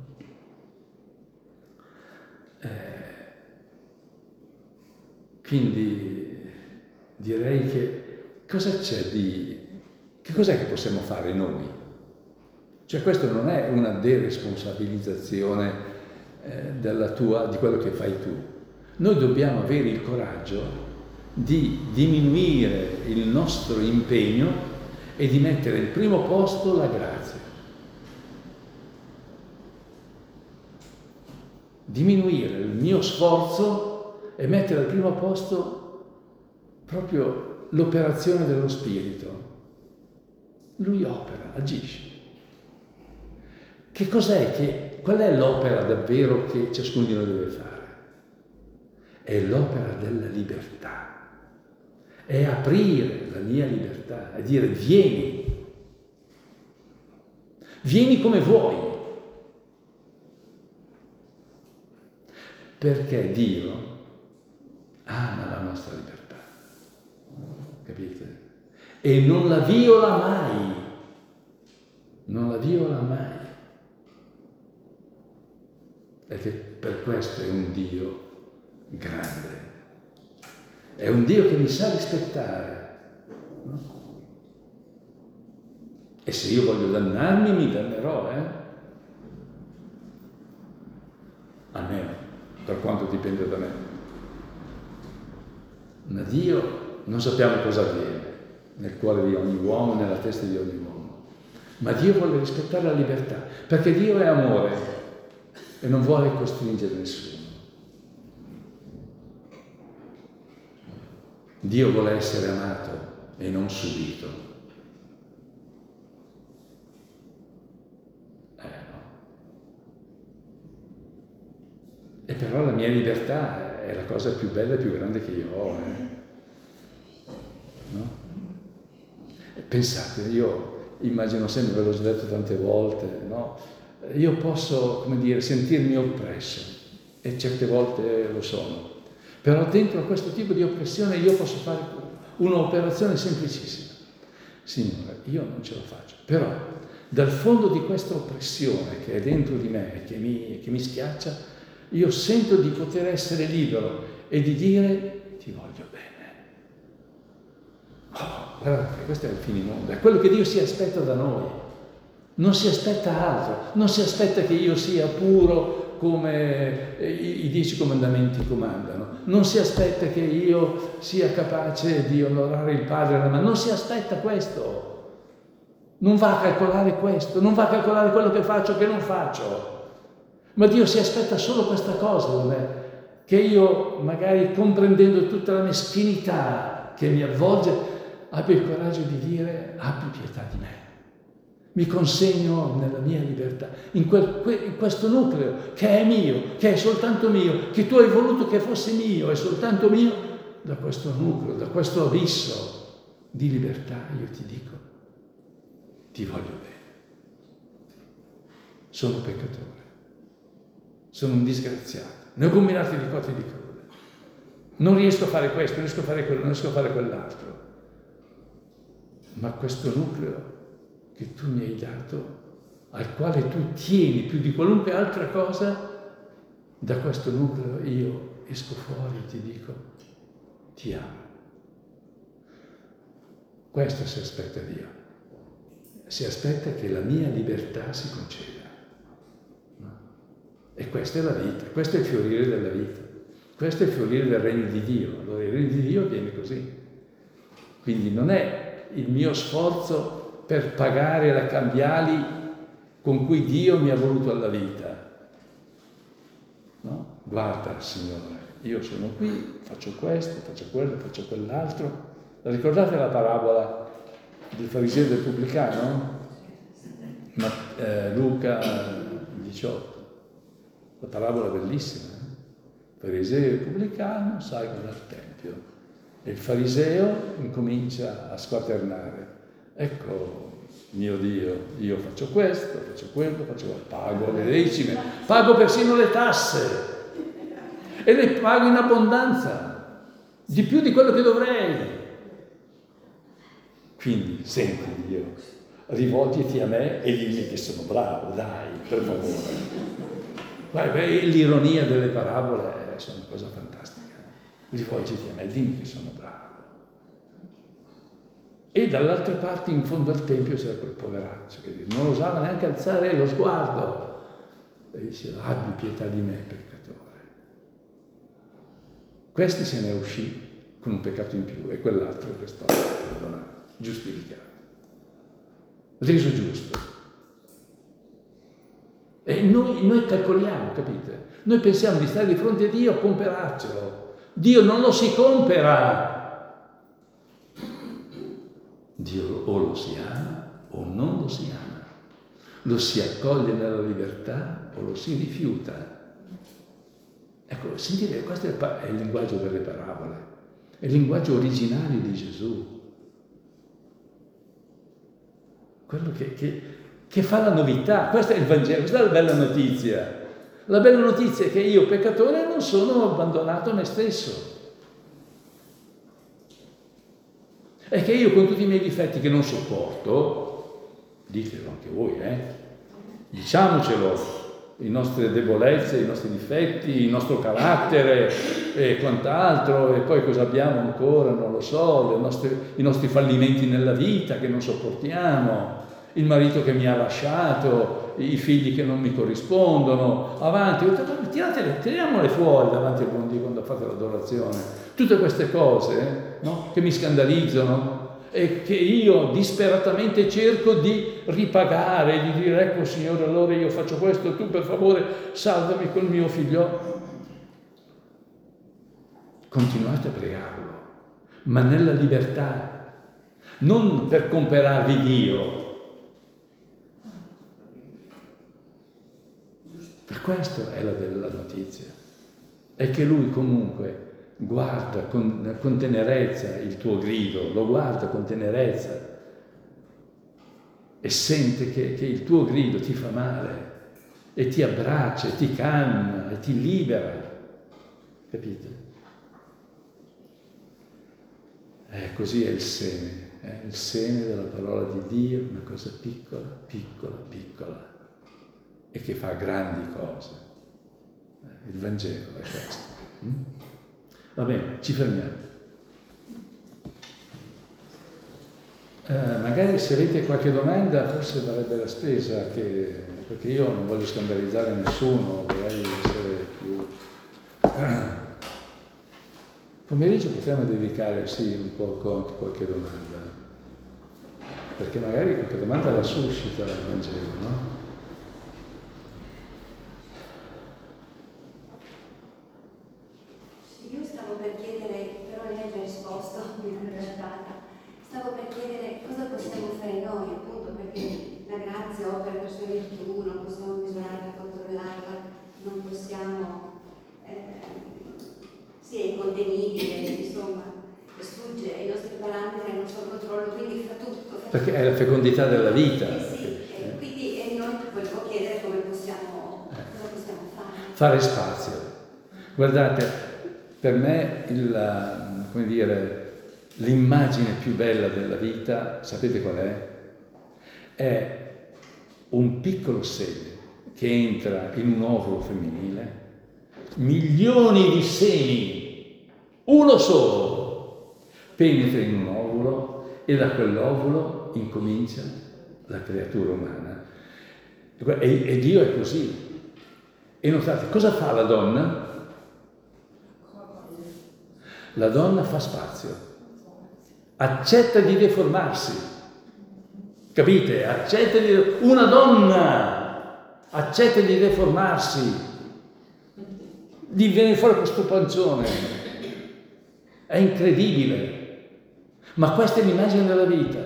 Eh, quindi direi che cosa c'è di... che cos'è che possiamo fare noi? Cioè questo non è una deresponsabilizzazione eh, della tua, di quello che fai tu. Noi dobbiamo avere il coraggio di diminuire il nostro impegno e di mettere al primo posto la grazia. Diminuire il mio sforzo e mettere al primo posto proprio l'operazione dello Spirito. Lui opera, agisce. Che cos'è che, qual è l'opera davvero che ciascuno di noi deve fare? È l'opera della libertà, è aprire la mia libertà, è dire vieni, vieni come vuoi, perché Dio ama la nostra libertà, capite? E non la viola mai, non la viola mai. Perché per questo è un Dio grande, è un Dio che mi sa rispettare, no? E se io voglio dannarmi, mi dannerò, eh? Almeno, per quanto dipende da me. Ma Dio, non sappiamo cosa avviene nel cuore di ogni uomo, nella testa di ogni uomo, ma Dio vuole rispettare la libertà, perché Dio è amore e non vuole costringere nessuno. Dio vuole essere amato e non subito. Eh no. E però la mia libertà è la cosa più bella e più grande che io ho. Eh? No? Pensate, io immagino sempre, ve l'ho detto tante volte, no? Io posso, come dire, sentirmi oppresso, e certe volte lo sono, però dentro a questo tipo di oppressione io posso fare un'operazione semplicissima. Signore, io non ce la faccio, però dal fondo di questa oppressione che è dentro di me, che mi, che mi schiaccia, io sento di poter essere libero e di dire ti voglio bene. Oh, guardate, questo è il finimondo, è quello che Dio si aspetta da noi. Non si aspetta altro, non si aspetta che io sia puro come i, i dieci comandamenti comandano, non si aspetta che io sia capace di onorare il Padre, ma non si aspetta questo, non va a calcolare questo, non va a calcolare quello che faccio o che non faccio, ma Dio si aspetta solo questa cosa da me, che io magari comprendendo tutta la meschinità che mi avvolge, abbia il coraggio di dire abbi pietà di me. Mi consegno nella mia libertà, in, quel, in questo nucleo che è mio, che è soltanto mio, che tu hai voluto che fosse mio, è soltanto mio, da questo nucleo, da questo abisso di libertà, io ti dico, ti voglio bene. Sono peccatore, sono un disgraziato, ne ho combinati di cotte e di crude. Non riesco a fare questo, non riesco a fare quello, non riesco a fare quell'altro. Ma questo nucleo che tu mi hai dato al quale tu tieni più di qualunque altra cosa, da questo nucleo io esco fuori e ti dico, ti amo. Questo si aspetta Dio. Si aspetta che la mia libertà si conceda. No? E questa è la vita, questo è il fiorire della vita, questo è il fiorire del regno di Dio. Allora il regno di Dio viene così. Quindi non è il mio sforzo per pagare la cambiali con cui Dio mi ha voluto alla vita. No? Guarda, Signore, io sono qui, faccio questo, faccio quello, faccio quell'altro. Ricordate la parabola del fariseo e del pubblicano? Ma, eh, Luca diciotto. La parabola bellissima. Eh? Fariseo e pubblicano salgono al Tempio e il fariseo incomincia a squaternare. Ecco, mio Dio, io faccio questo, faccio quello, faccio quello, pago le decime, pago persino le tasse e le pago in abbondanza, di più di quello che dovrei. Quindi, senti Dio, rivolgiti a me e dimmi che sono bravo, dai, per favore. Guarda, l'ironia delle parabole è una cosa fantastica. Rivolgiti a me, dimmi che sono bravo. E dall'altra parte, in fondo al tempio, c'era quel poveraccio che non osava neanche alzare lo sguardo. E diceva, abbi pietà di me, peccatore. Questi se ne uscì con un peccato in più e quell'altro restò perdonato, giustificato, reso giusto. E noi, noi calcoliamo, capite? Noi pensiamo di stare di fronte a Dio a comperarcelo. Dio non lo si compera. Dio o lo si ama o non lo si ama. Lo si accoglie nella libertà o lo si rifiuta. Ecco, sentite, questo è il linguaggio delle parabole, è il linguaggio originario di Gesù. Quello che, che, che fa la novità, questo è il Vangelo, questa è la bella notizia. La bella notizia è che io, peccatore, non sono abbandonato a me stesso. È che io, con tutti i miei difetti che non sopporto, ditelo anche voi, eh? Diciamocelo, le nostre debolezze, i nostri difetti, il nostro carattere e quant'altro, e poi cosa abbiamo ancora, non lo so, le nostre, i nostri fallimenti nella vita che non sopportiamo, il marito che mi ha lasciato, i figli che non mi corrispondono, avanti, tiratele, tiriamole fuori davanti al buon Dio quando fate l'adorazione, tutte queste cose, no? Che mi scandalizzano e che io disperatamente cerco di ripagare, di dire ecco Signore, allora io faccio questo, tu per favore salvami col mio figlio. Continuate a pregarlo, ma nella libertà, non per comperarvi Dio. Per questo è la bella notizia, è che Lui comunque guarda con, con tenerezza il tuo grido, lo guarda con tenerezza e sente che, che il tuo grido ti fa male e ti abbraccia, e ti calma e ti libera, capite? Eh, così è il seme, eh? Il seme della parola di Dio, una cosa piccola, piccola, piccola e che fa grandi cose. Eh, il Vangelo è questo. Mm? Va bene, ci fermiamo. Eh, magari se avete qualche domanda forse varrebbe la spesa, che, perché io non voglio scandalizzare nessuno, vorrei essere più... Pomeriggio potremmo dedicare, sì, un po' a qualche domanda, perché magari qualche domanda la suscita il Vangelo, no? Io stavo per chiedere, però lei ha già risposto, mi ha trattata. Stavo per chiedere cosa possiamo fare noi, appunto, perché la grazia opera per sua virtù, non possiamo misurarla, controllarla, non possiamo, eh, sì, è incontenibile, insomma, sfugge ai nostri parametri, al nostro controllo, quindi fa tutto. Fa Perché tutto. è la fecondità della vita. Eh sì, eh, quindi e noi volevo chiedere come possiamo, cosa possiamo fare. Fare spazio. Guardate, per me il, come dire, l'immagine più bella della vita, sapete qual è? È un piccolo seme che entra in un ovulo femminile, milioni di semi, uno solo, penetra in un ovulo e da quell'ovulo incomincia la creatura umana. E, e Dio è così. E notate, cosa fa la donna? La donna fa spazio, accetta di deformarsi, capite? Accetta di... Una donna accetta di deformarsi, di venire fuori questo pancione, è incredibile, ma questa è l'immagine della vita.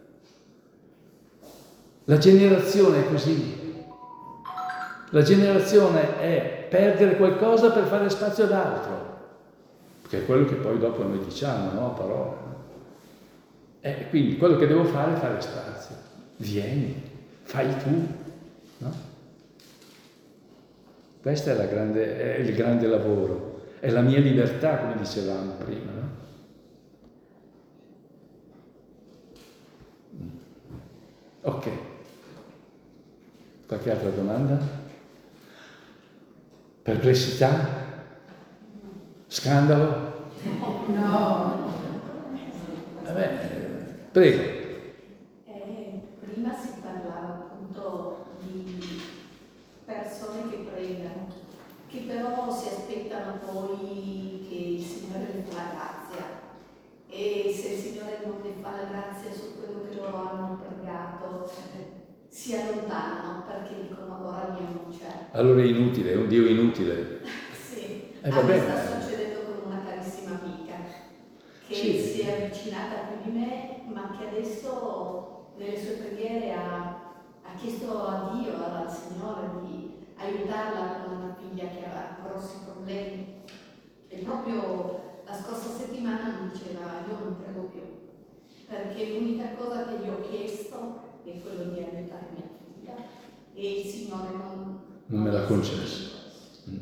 La generazione è così. La generazione è perdere qualcosa per fare spazio ad altro, che è quello che poi dopo noi diciamo, no? A parole. E quindi quello che devo fare è fare spazio. Vieni, fai tu, no? Questo è, la grande, è il grande lavoro, è la mia libertà, come dicevamo prima, no? Ok. Qualche altra domanda? Perplessità? Scandalo? No. Vabbè, prego. Eh, prima si parlava appunto di persone che pregano, che però si aspettano poi che il Signore le fa la grazia. E se il Signore non le fa la grazia su quello che loro hanno pregato, si allontanano perché dicono ora Dio non c'è. Allora è inutile, è un Dio inutile. Sì, Eh, va a me bene. sta succedendo con una carissima amica che Sì. si è avvicinata più di me, ma che adesso nelle sue preghiere ha, ha chiesto a Dio, al Signore, di aiutarla con una figlia che ha grossi problemi. E proprio la scorsa settimana mi diceva: io non prego più, perché l'unica cosa che gli ho chiesto è quello di aiutare mia figlia e il Signore non, Non me l'ha concesso. Mm.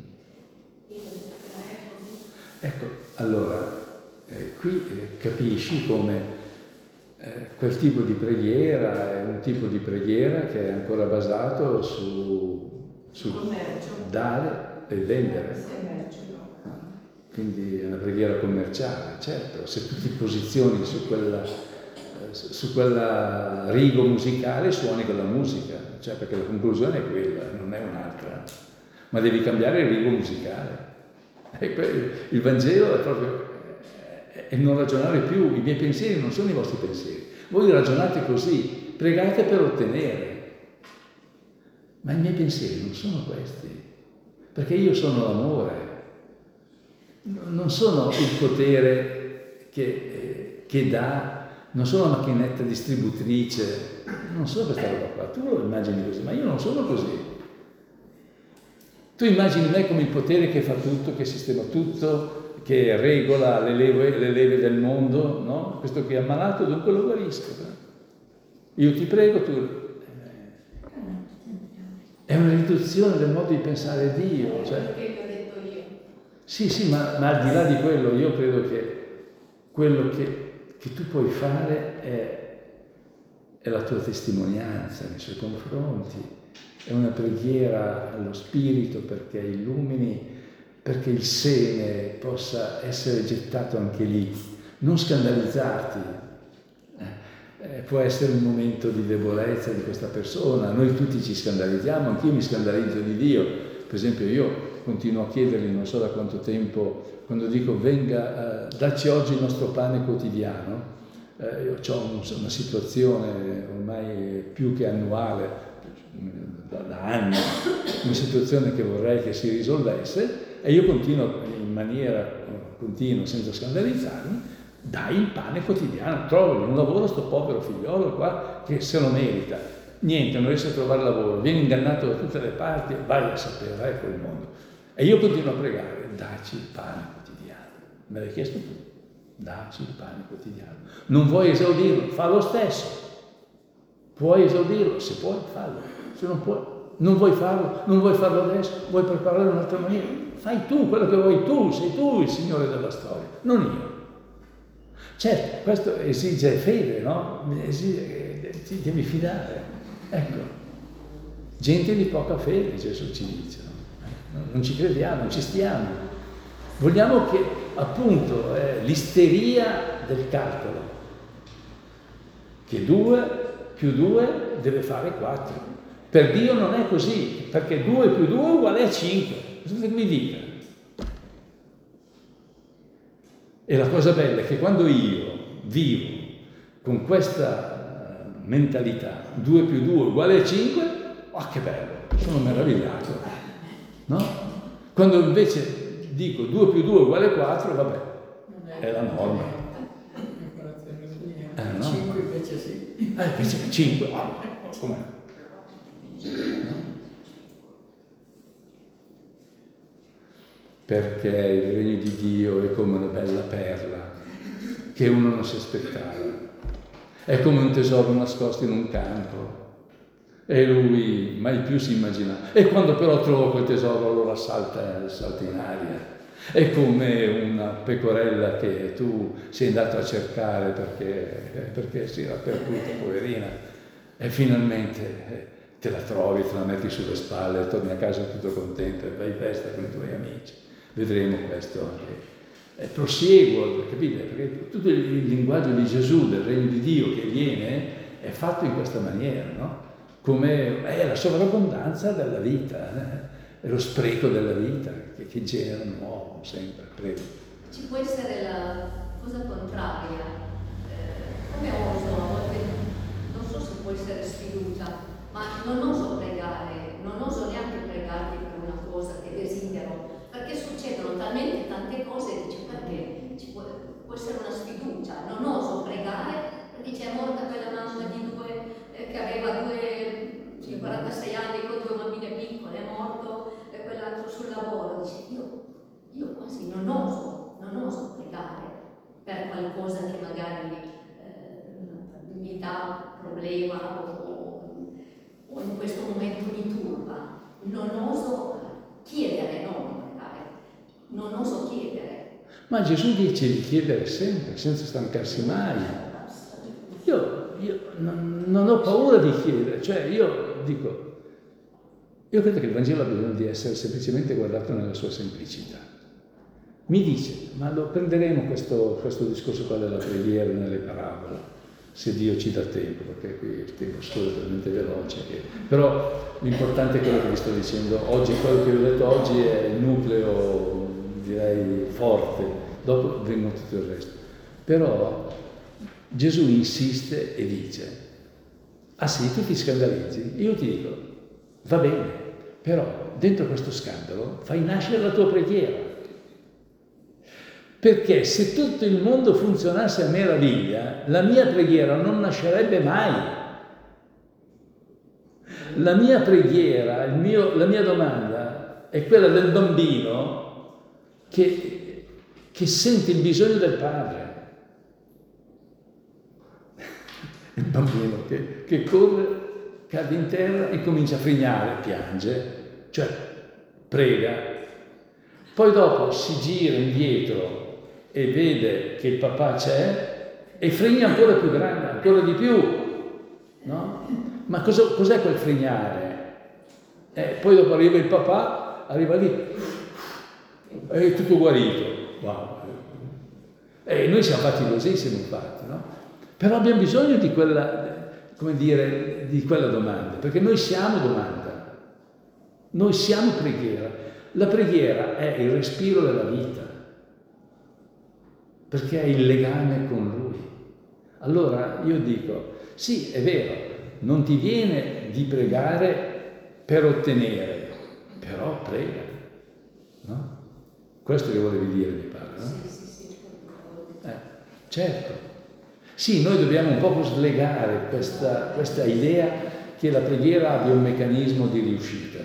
Ecco, allora, eh, qui eh, capisci come eh, quel tipo di preghiera è un tipo di preghiera che è ancora basato su, su dare e vendere. Quindi è una preghiera commerciale, certo, se tu ti posizioni su quella, eh, su quella rigo musicale suoni quella musica, cioè perché la conclusione è quella, non è un'altra, ma devi cambiare il rigo musicale. E il Vangelo è proprio è non ragionare più, i miei pensieri non sono i vostri pensieri, voi ragionate così, pregate per ottenere, ma i miei pensieri non sono questi, perché io sono l'amore. Non sono il potere che, eh, che dà, non sono una macchinetta distributrice, non sono questa roba qua. Tu lo immagini così, ma io non sono così. Tu immagini me come il potere che fa tutto, che sistema tutto, che regola le leve, le leve del mondo, no? Questo che è ammalato, dunque lo guarisco. Io ti prego, tu... È una riduzione del modo di pensare Dio. Cioè... Sì, sì, ma, ma al di là di quello io credo che quello che, che tu puoi fare è, è la tua testimonianza nei suoi confronti, è una preghiera allo Spirito perché illumini, perché il seme possa essere gettato anche lì, non scandalizzarti. Eh, può essere un momento di debolezza di questa persona, noi tutti ci scandalizziamo, anch'io mi scandalizzo di Dio, per esempio io continuo a chiedergli, non so da quanto tempo, quando dico venga, eh, dacci oggi il nostro pane quotidiano, eh, io ho un, una situazione ormai più che annuale, da, da anni, una situazione che vorrei che si risolvesse e io continuo in maniera continua, senza scandalizzarmi, dai il pane quotidiano, trovali un lavoro sto povero figliolo qua che se lo merita. Niente, non riesce a trovare lavoro, viene ingannato da tutte le parti, vai a sapere, ecco il mondo. E io continuo a pregare, dacci il pane quotidiano. Me l'hai chiesto tu, dacci il pane quotidiano. Non vuoi esaudirlo, fa lo stesso. Puoi esaudirlo, se puoi, fallo. Se non puoi, non vuoi farlo, non vuoi farlo adesso, vuoi prepararlo in un'altra maniera. Fai tu quello che vuoi tu, sei tu il Signore della storia, non io. Certo, questo esige fede, no? Esige che ti devi fidare. Ecco. Gente di poca fede, Gesù ci dice, no? Non ci crediamo, non ci stiamo. Vogliamo che, appunto, è l'isteria del calcolo, che due più due deve fare quattro. Per Dio non è così, perché due più due è uguale a cinque. Cosa mi dica? E la cosa bella è che quando io vivo con questa mentalità, due più due uguale a cinque, oh che bello, sono meravigliato, no? Quando invece dico due più due uguale a quattro, vabbè, è la norma. Eh, no? cinque invece sì. Eh, invece cinque, oh, com'è? Perché il regno di Dio è come una bella perla che uno non si aspettava. È come un tesoro nascosto in un campo e lui mai più si immagina. E quando però trova quel tesoro allora salta, salta in aria. È come una pecorella che tu sei andato a cercare perché, perché si era perduta, poverina, e finalmente te la trovi, te la metti sulle spalle, torni a casa tutto contento e vai in festa con i tuoi amici. Vedremo questo anche. È prosieguo, capite? Perché tutto il linguaggio di Gesù, del regno di Dio che viene, è fatto in questa maniera, no? Come è la sovrabbondanza della vita, eh? È lo spreco della vita che, che genera nuovo sempre, prego. Ci può essere la cosa contraria, eh, come oso, a volte, non so se può essere sfiducia, ma non oso pregare, non oso neanche pregarti per una cosa che desidero, perché succedono talmente tante cose e dice perché ci può, può essere una sfiducia, non oso pregare perché c'è morta quella mamma di due eh, che aveva due quarantasei anni con due bambine piccole, è morto e quell'altro sul lavoro, dice io, io quasi non oso, non oso pregare per qualcosa che magari eh, mi dà problema o, o in questo momento mi turba, non oso chiedere, no? Non oso chiedere. Ma Gesù dice di chiedere sempre, senza stancarsi mai. Io, io non, non ho paura di chiedere, cioè io dico, io credo che il Vangelo ha bisogno di essere semplicemente guardato nella sua semplicità. Mi dice, ma lo prenderemo questo, questo discorso qua della preghiera nelle parabole, se Dio ci dà tempo, perché qui il tempo scorre talmente veloce che... Però l'importante è quello che vi sto dicendo oggi, quello che vi ho detto oggi è il nucleo, direi, forte, dopo vengono tutto il resto. Però Gesù insiste e dice, ah sì, tu ti scandalizzi? Io ti dico, va bene, però dentro questo scandalo fai nascere la tua preghiera. Perché se tutto il mondo funzionasse a meraviglia, la mia preghiera non nascerebbe mai. La mia preghiera, il mio, la mia domanda è quella del bambino che, che sente il bisogno del padre. Il bambino che, che corre, cade in terra e comincia a frignare, piange, cioè prega. Poi dopo si gira indietro e vede che il papà c'è e fregna ancora più grande, ancora di più, no? Ma cosa, cos'è quel fregnare? Eh, poi dopo arriva il papà, arriva lì, è tutto guarito. Wow. E noi siamo fatti così, siamo fatti, no? Però abbiamo bisogno di quella, come dire, di quella domanda, perché noi siamo domanda, noi siamo preghiera. La preghiera è il respiro della vita, perché è il legame con Lui. Allora io dico, sì, è vero, non ti viene di pregare per ottenere, però prega, no? Questo che volevi dire, mi pare, no? Sì, sì, sì. Eh, certo. Sì, noi dobbiamo un po' slegare questa, questa idea che la preghiera abbia un meccanismo di riuscita.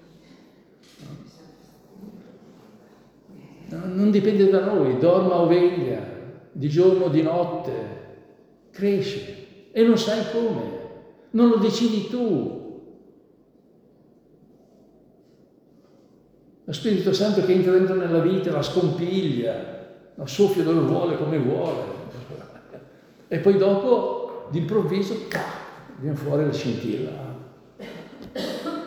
No? Non dipende da noi, dorma o veglia, di giorno o di notte, cresce e non sai come, non lo decidi tu. Lo Spirito Santo che entra dentro nella vita, la scompiglia, la soffia dove vuole, come vuole. E poi dopo, d'improvviso, viene fuori la scintilla.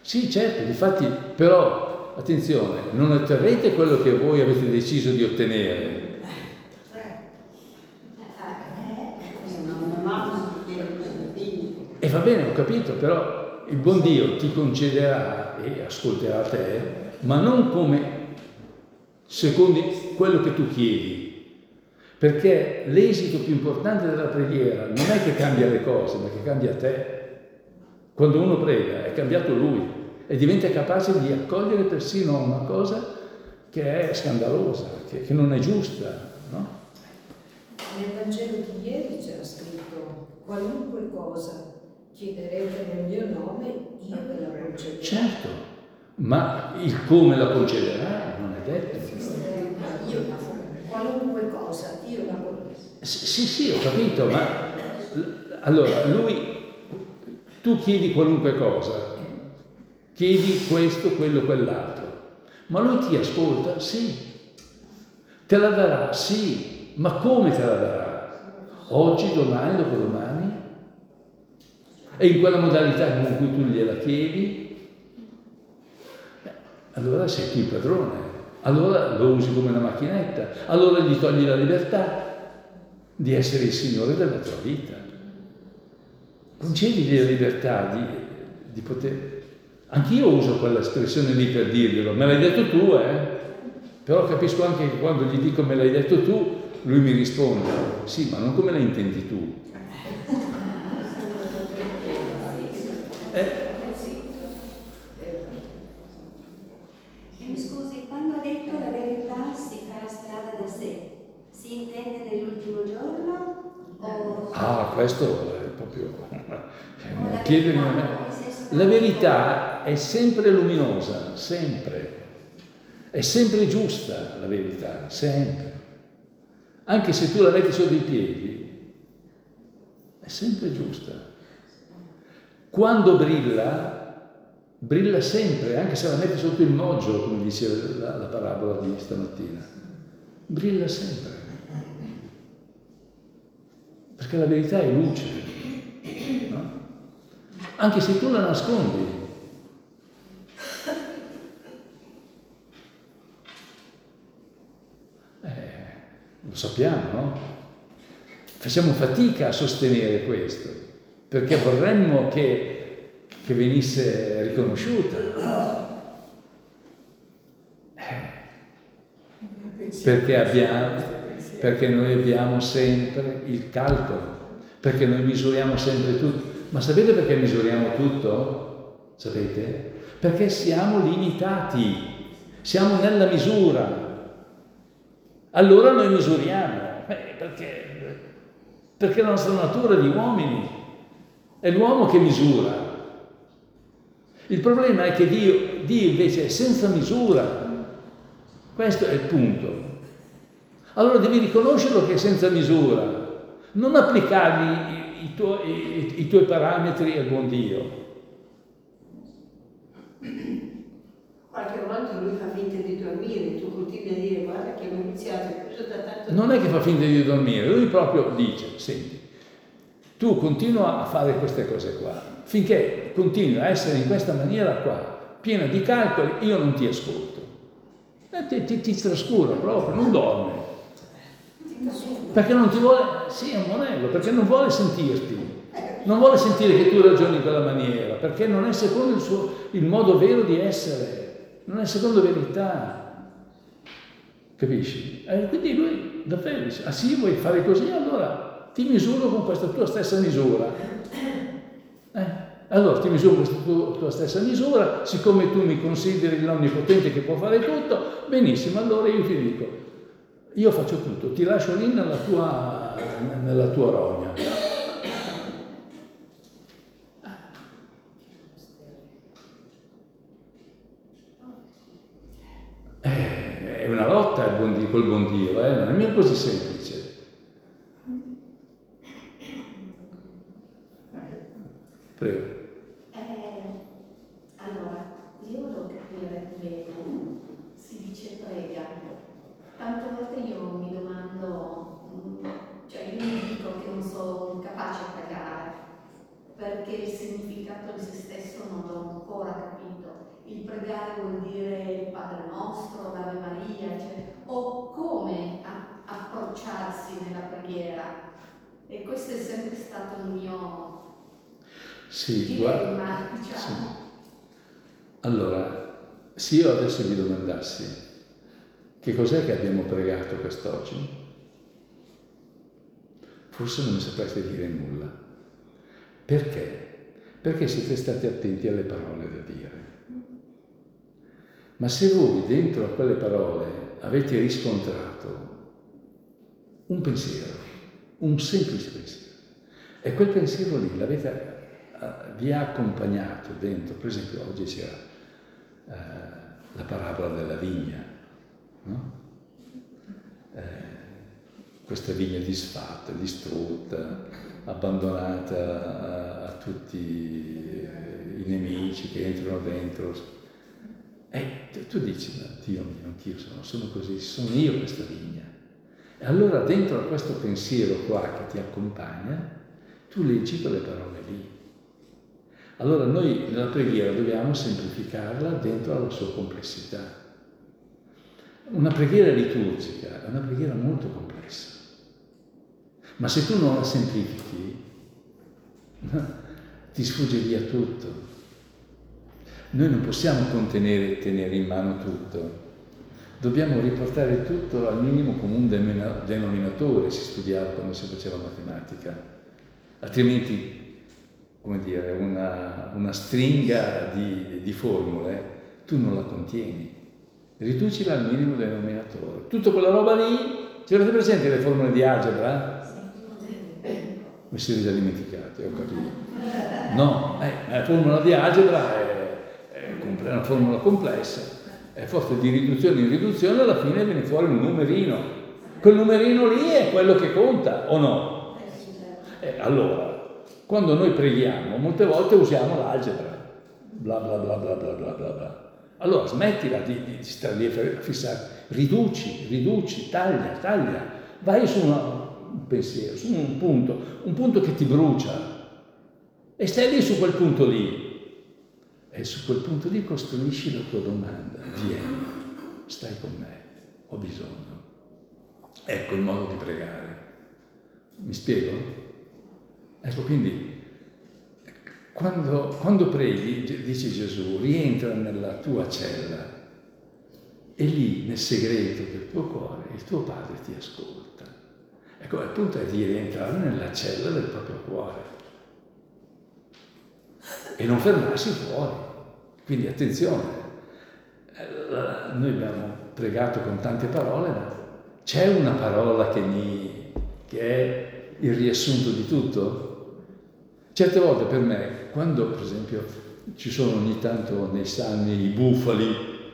Sì, certo, difatti, però, attenzione, non otterrete quello che voi avete deciso di ottenere. E va bene, ho capito, però il buon Dio ti concederà e ascolterà te, ma non come secondo quello che tu chiedi, perché l'esito più importante della preghiera non è che cambia le cose, ma che cambia te. Quando uno prega è cambiato lui e diventa capace di accogliere persino una cosa che è scandalosa, che, che non è giusta, no? Nel Vangelo di ieri c'era scritto: qualunque cosa chiederete nel mio nome, io ve la concederò. Certo, ma il come la concederà non è detto. Io, qualunque cosa, io la concederò. Sì, sì, ho capito, ma allora lui, tu chiedi qualunque cosa, chiedi questo, quello, quell'altro, ma lui ti ascolta? Sì. Te la darà? Sì. Ma come te la darà? Oggi, domani, dopodomani? E in quella modalità con cui tu gliela chiedi? Beh, allora sei tu il padrone, allora lo usi come una macchinetta, allora gli togli la libertà di essere il Signore della tua vita. Concedigli la libertà di, di poter... Anch'io uso quella espressione lì per dirglielo, me l'hai detto tu, eh? Però capisco anche che quando gli dico me l'hai detto tu, lui mi risponde, sì, ma non come la intendi tu. Eh? E mi scusi, quando ha detto la verità si farà strada da sé, si intende nell'ultimo giorno o... Ah, questo è proprio... Chiedere a me. La verità è sempre luminosa, sempre. È sempre giusta la verità, sempre. Anche se tu la metti sotto i piedi, è sempre giusta. Quando brilla, brilla sempre, anche se la metti sotto il moggio, come dice la, la parabola di stamattina. Brilla sempre. Perché la verità è luce, no? Anche se tu la nascondi. Lo sappiamo, no? Facciamo fatica a sostenere questo, perché vorremmo che, che venisse riconosciuta. Eh, perché, abbiamo, perché noi abbiamo sempre il calcolo, perché noi misuriamo sempre tutto. Ma sapete perché misuriamo tutto? Sapete? Perché siamo limitati, siamo nella misura. Allora noi misuriamo, eh, perché, perché la nostra natura di uomini è l'uomo che misura. Il problema è che Dio, Dio invece è senza misura. Questo è il punto. Allora devi riconoscerlo che è senza misura, non applicargli i, i, tuoi, i, i tuoi parametri al buon Dio. Qualche volta lui fa finta di dormire, tu continui a dire guarda che ho iniziato, ho preso da tanto. Non è che fa finta di dormire, lui proprio dice, senti, tu continua a fare queste cose qua, finché continui a essere in questa maniera qua, piena di calcoli, io non ti ascolto. E ti, ti, ti trascura proprio, non dorme. Perché non ti vuole, sì è un monello, perché non vuole sentirti, non vuole sentire che tu ragioni in quella maniera, perché non è secondo il, suo, il modo vero di essere. Non è secondo verità, capisci? E quindi lui davvero dice, ah sì, vuoi fare così? Allora ti misuro con questa tua stessa misura. Eh? Allora ti misuro con questa tua, tua stessa misura, siccome tu mi consideri l'onnipotente che può fare tutto, benissimo, allora io ti dico, io faccio tutto, ti lascio lì nella tua, nella tua rogna. È una lotta il buon Dio, col buon Dio, eh? Non è mica così semplice. Prego. Eh, allora, io volevo capire bene, si dice prega. Tante volte io mi domando, cioè io mi dico che non sono capace a pregare, perché il significato di se stesso non l'ho ancora capito. il pregare vuol dire il Padre Nostro, l'Ave Maria, cioè, o come a- approcciarsi nella preghiera. E questo è sempre stato un mio Sì, dilemma, guarda, diciamo. sì. Allora, se io adesso vi domandassi che cos'è che abbiamo pregato quest'oggi, forse non mi sapreste dire nulla. Perché? Perché siete stati attenti alle parole da dire. Ma se voi dentro a quelle parole avete riscontrato un pensiero, un semplice pensiero, e quel pensiero lì l'avete, vi ha accompagnato dentro, per esempio oggi c'era eh, la parabola della vigna, no? Eh, questa vigna disfatta, distrutta, abbandonata a, a tutti i nemici che entrano dentro. E tu dici, ma Dio mio, anch'io sono, sono così, sono io questa vigna. E allora dentro a questo pensiero qua che ti accompagna, tu leggi quelle parole lì. Allora noi nella preghiera dobbiamo semplificarla dentro alla sua complessità. Una preghiera liturgica è una preghiera molto complessa. Ma se tu non la semplifichi, ti sfugge via tutto. Noi non possiamo contenere e tenere in mano tutto. Dobbiamo riportare tutto al minimo comune denominatore, si studiava quando si faceva matematica. Altrimenti, come dire, una, una stringa di, di formule, tu non la contieni. Riducila al minimo denominatore. Tutta quella roba lì, ce l'avete presente le formule di algebra? Mi siete già dimenticati, ho capito. No, eh, la formula di algebra è, è una formula complessa, è forte di riduzione in riduzione, alla fine viene fuori un numerino. Quel numerino lì è quello che conta, o no? Eh, allora, quando noi preghiamo, molte volte usiamo l'algebra, bla bla bla bla bla bla bla bla. Allora smettila di, di, di stare lì a fissare, riduci, riduci, taglia, taglia, vai su una, un pensiero, su un punto, un punto che ti brucia e stai lì su quel punto lì e su quel punto lì costruisci la tua domanda, vieni, stai con me, ho bisogno. Ecco il modo di pregare. Mi spiego? Ecco, quindi quando, quando preghi, dice Gesù, rientra nella tua cella e lì nel segreto del tuo cuore il tuo Padre ti ascolta. Ecco, il punto è di rientrare nella cella del proprio cuore e non fermarsi fuori. Quindi attenzione, noi abbiamo pregato con tante parole, ma c'è una parola che, mi, che è il riassunto di tutto? Certe volte per me, quando per esempio ci sono ogni tanto nei salmi i bufali,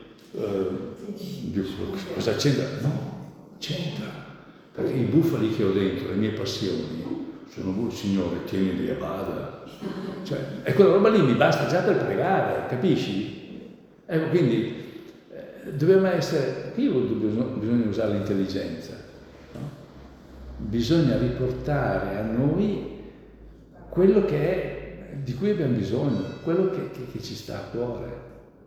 eh, cosa c'entra? No, c'entra, perché i bufali che ho dentro, le mie passioni, sono, Signore, tienili a bada. Cioè, e quella roba lì mi basta già per pregare, capisci? Ecco, quindi eh, dobbiamo essere, qui bisogna usare l'intelligenza, no? Bisogna riportare a noi quello che è, di cui abbiamo bisogno, quello che, che, che ci sta a cuore.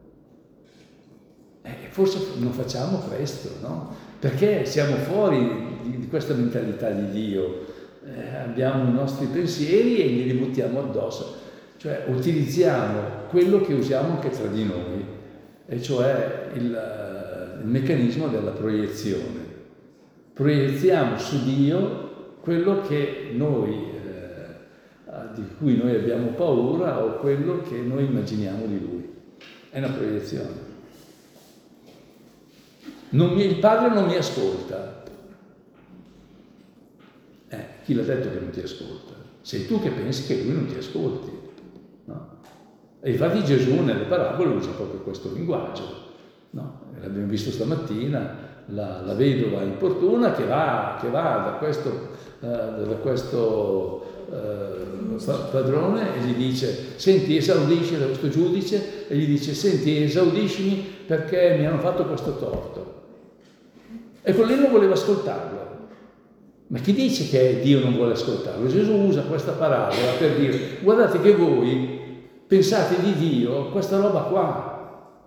E eh, forse non facciamo questo, no? Perché siamo fuori di, di questa mentalità di Dio. Eh, abbiamo i nostri pensieri e li buttiamo addosso, cioè utilizziamo quello che usiamo anche tra di noi, e cioè il, il meccanismo della proiezione. Proiettiamo su Dio quello che noi, eh, di cui noi abbiamo paura o quello che noi immaginiamo di Lui. È una proiezione. Non mi, il Padre non mi ascolta. Eh, chi l'ha detto che non ti ascolta? Sei tu che pensi che lui non ti ascolti, no? E infatti Gesù nelle parabole usa proprio questo linguaggio, no? L'abbiamo visto stamattina, la, la vedova importuna che va, che va da questo, uh, da questo uh, padrone e gli dice, senti, esaudisci, da questo giudice, e gli dice, senti, esaudiscimi perché mi hanno fatto questo torto. E quello lì non voleva ascoltarlo. Ma chi dice che Dio non vuole ascoltarlo? Gesù usa questa parabola per dire, guardate che voi pensate di Dio questa roba qua.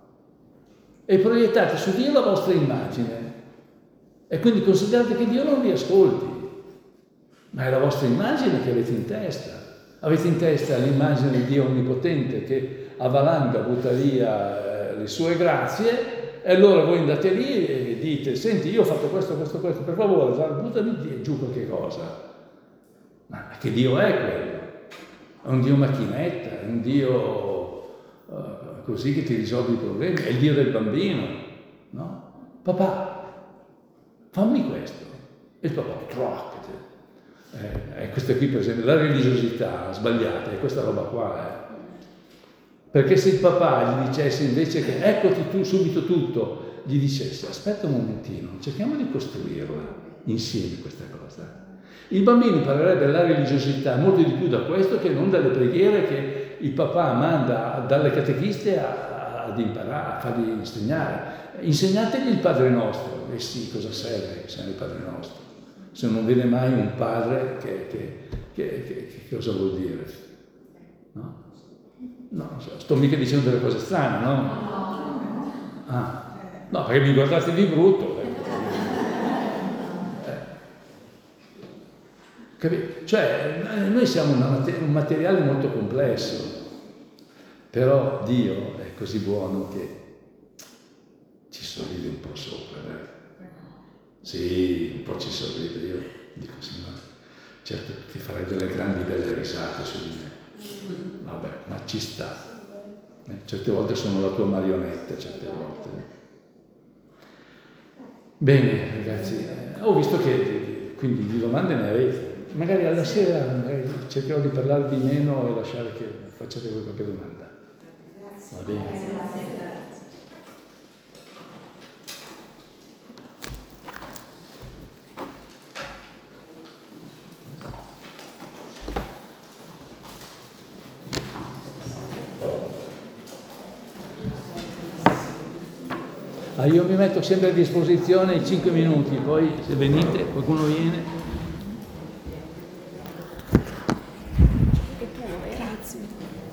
e proiettate su Dio la vostra immagine. E quindi considerate che Dio non vi ascolti, ma è la vostra immagine che avete in testa. Avete in testa l'immagine di Dio onnipotente che avvalanga, butta via eh, le sue grazie, e allora voi andate lì e dite: senti, io ho fatto questo, questo, questo, per favore, buttami giù qualche cosa. Ma che Dio è quello? È un Dio macchinetta, è un Dio uh, così che ti risolve i problemi, è il Dio del bambino, no? Papà, fammi questo. E il papà, troc, eh, questa qui per esempio, la religiosità sbagliata, è questa roba qua, eh. Perché se il papà gli dicesse invece che eccoti tu subito tutto, gli dicesse aspetta un momentino, cerchiamo di costruirla insieme questa cosa. Il bambino imparerebbe la religiosità molto di più da questo che non dalle preghiere che il papà manda dalle catechiste a, ad imparare, a fargli insegnare. Insegnategli il Padre Nostro. E eh sì, cosa serve se il Padre Nostro? Se non vede mai un padre, che, che, che, che, che cosa vuol dire? No? No, sto mica dicendo delle cose strane, no? Ah, no, perché mi guardate di brutto. Capito? Cioè, noi siamo una mater- un materiale molto complesso, però Dio è così buono che ci sorride un po' sopra, eh? Sì, un po' ci sorride. Io dico, Signore, certo ti farei delle grandi belle risate su di me. Vabbè, ma ci sta. Eh, certe volte sono la tua marionetta, certe volte. Bene, ragazzi, eh, ho visto che quindi di domande ne avete. Magari alla sera magari cercherò di parlarvi meno e lasciare che facciate voi qualche domanda. Va bene? Ah, io mi metto sempre a disposizione i cinque minuti, poi se venite, qualcuno viene. Grazie.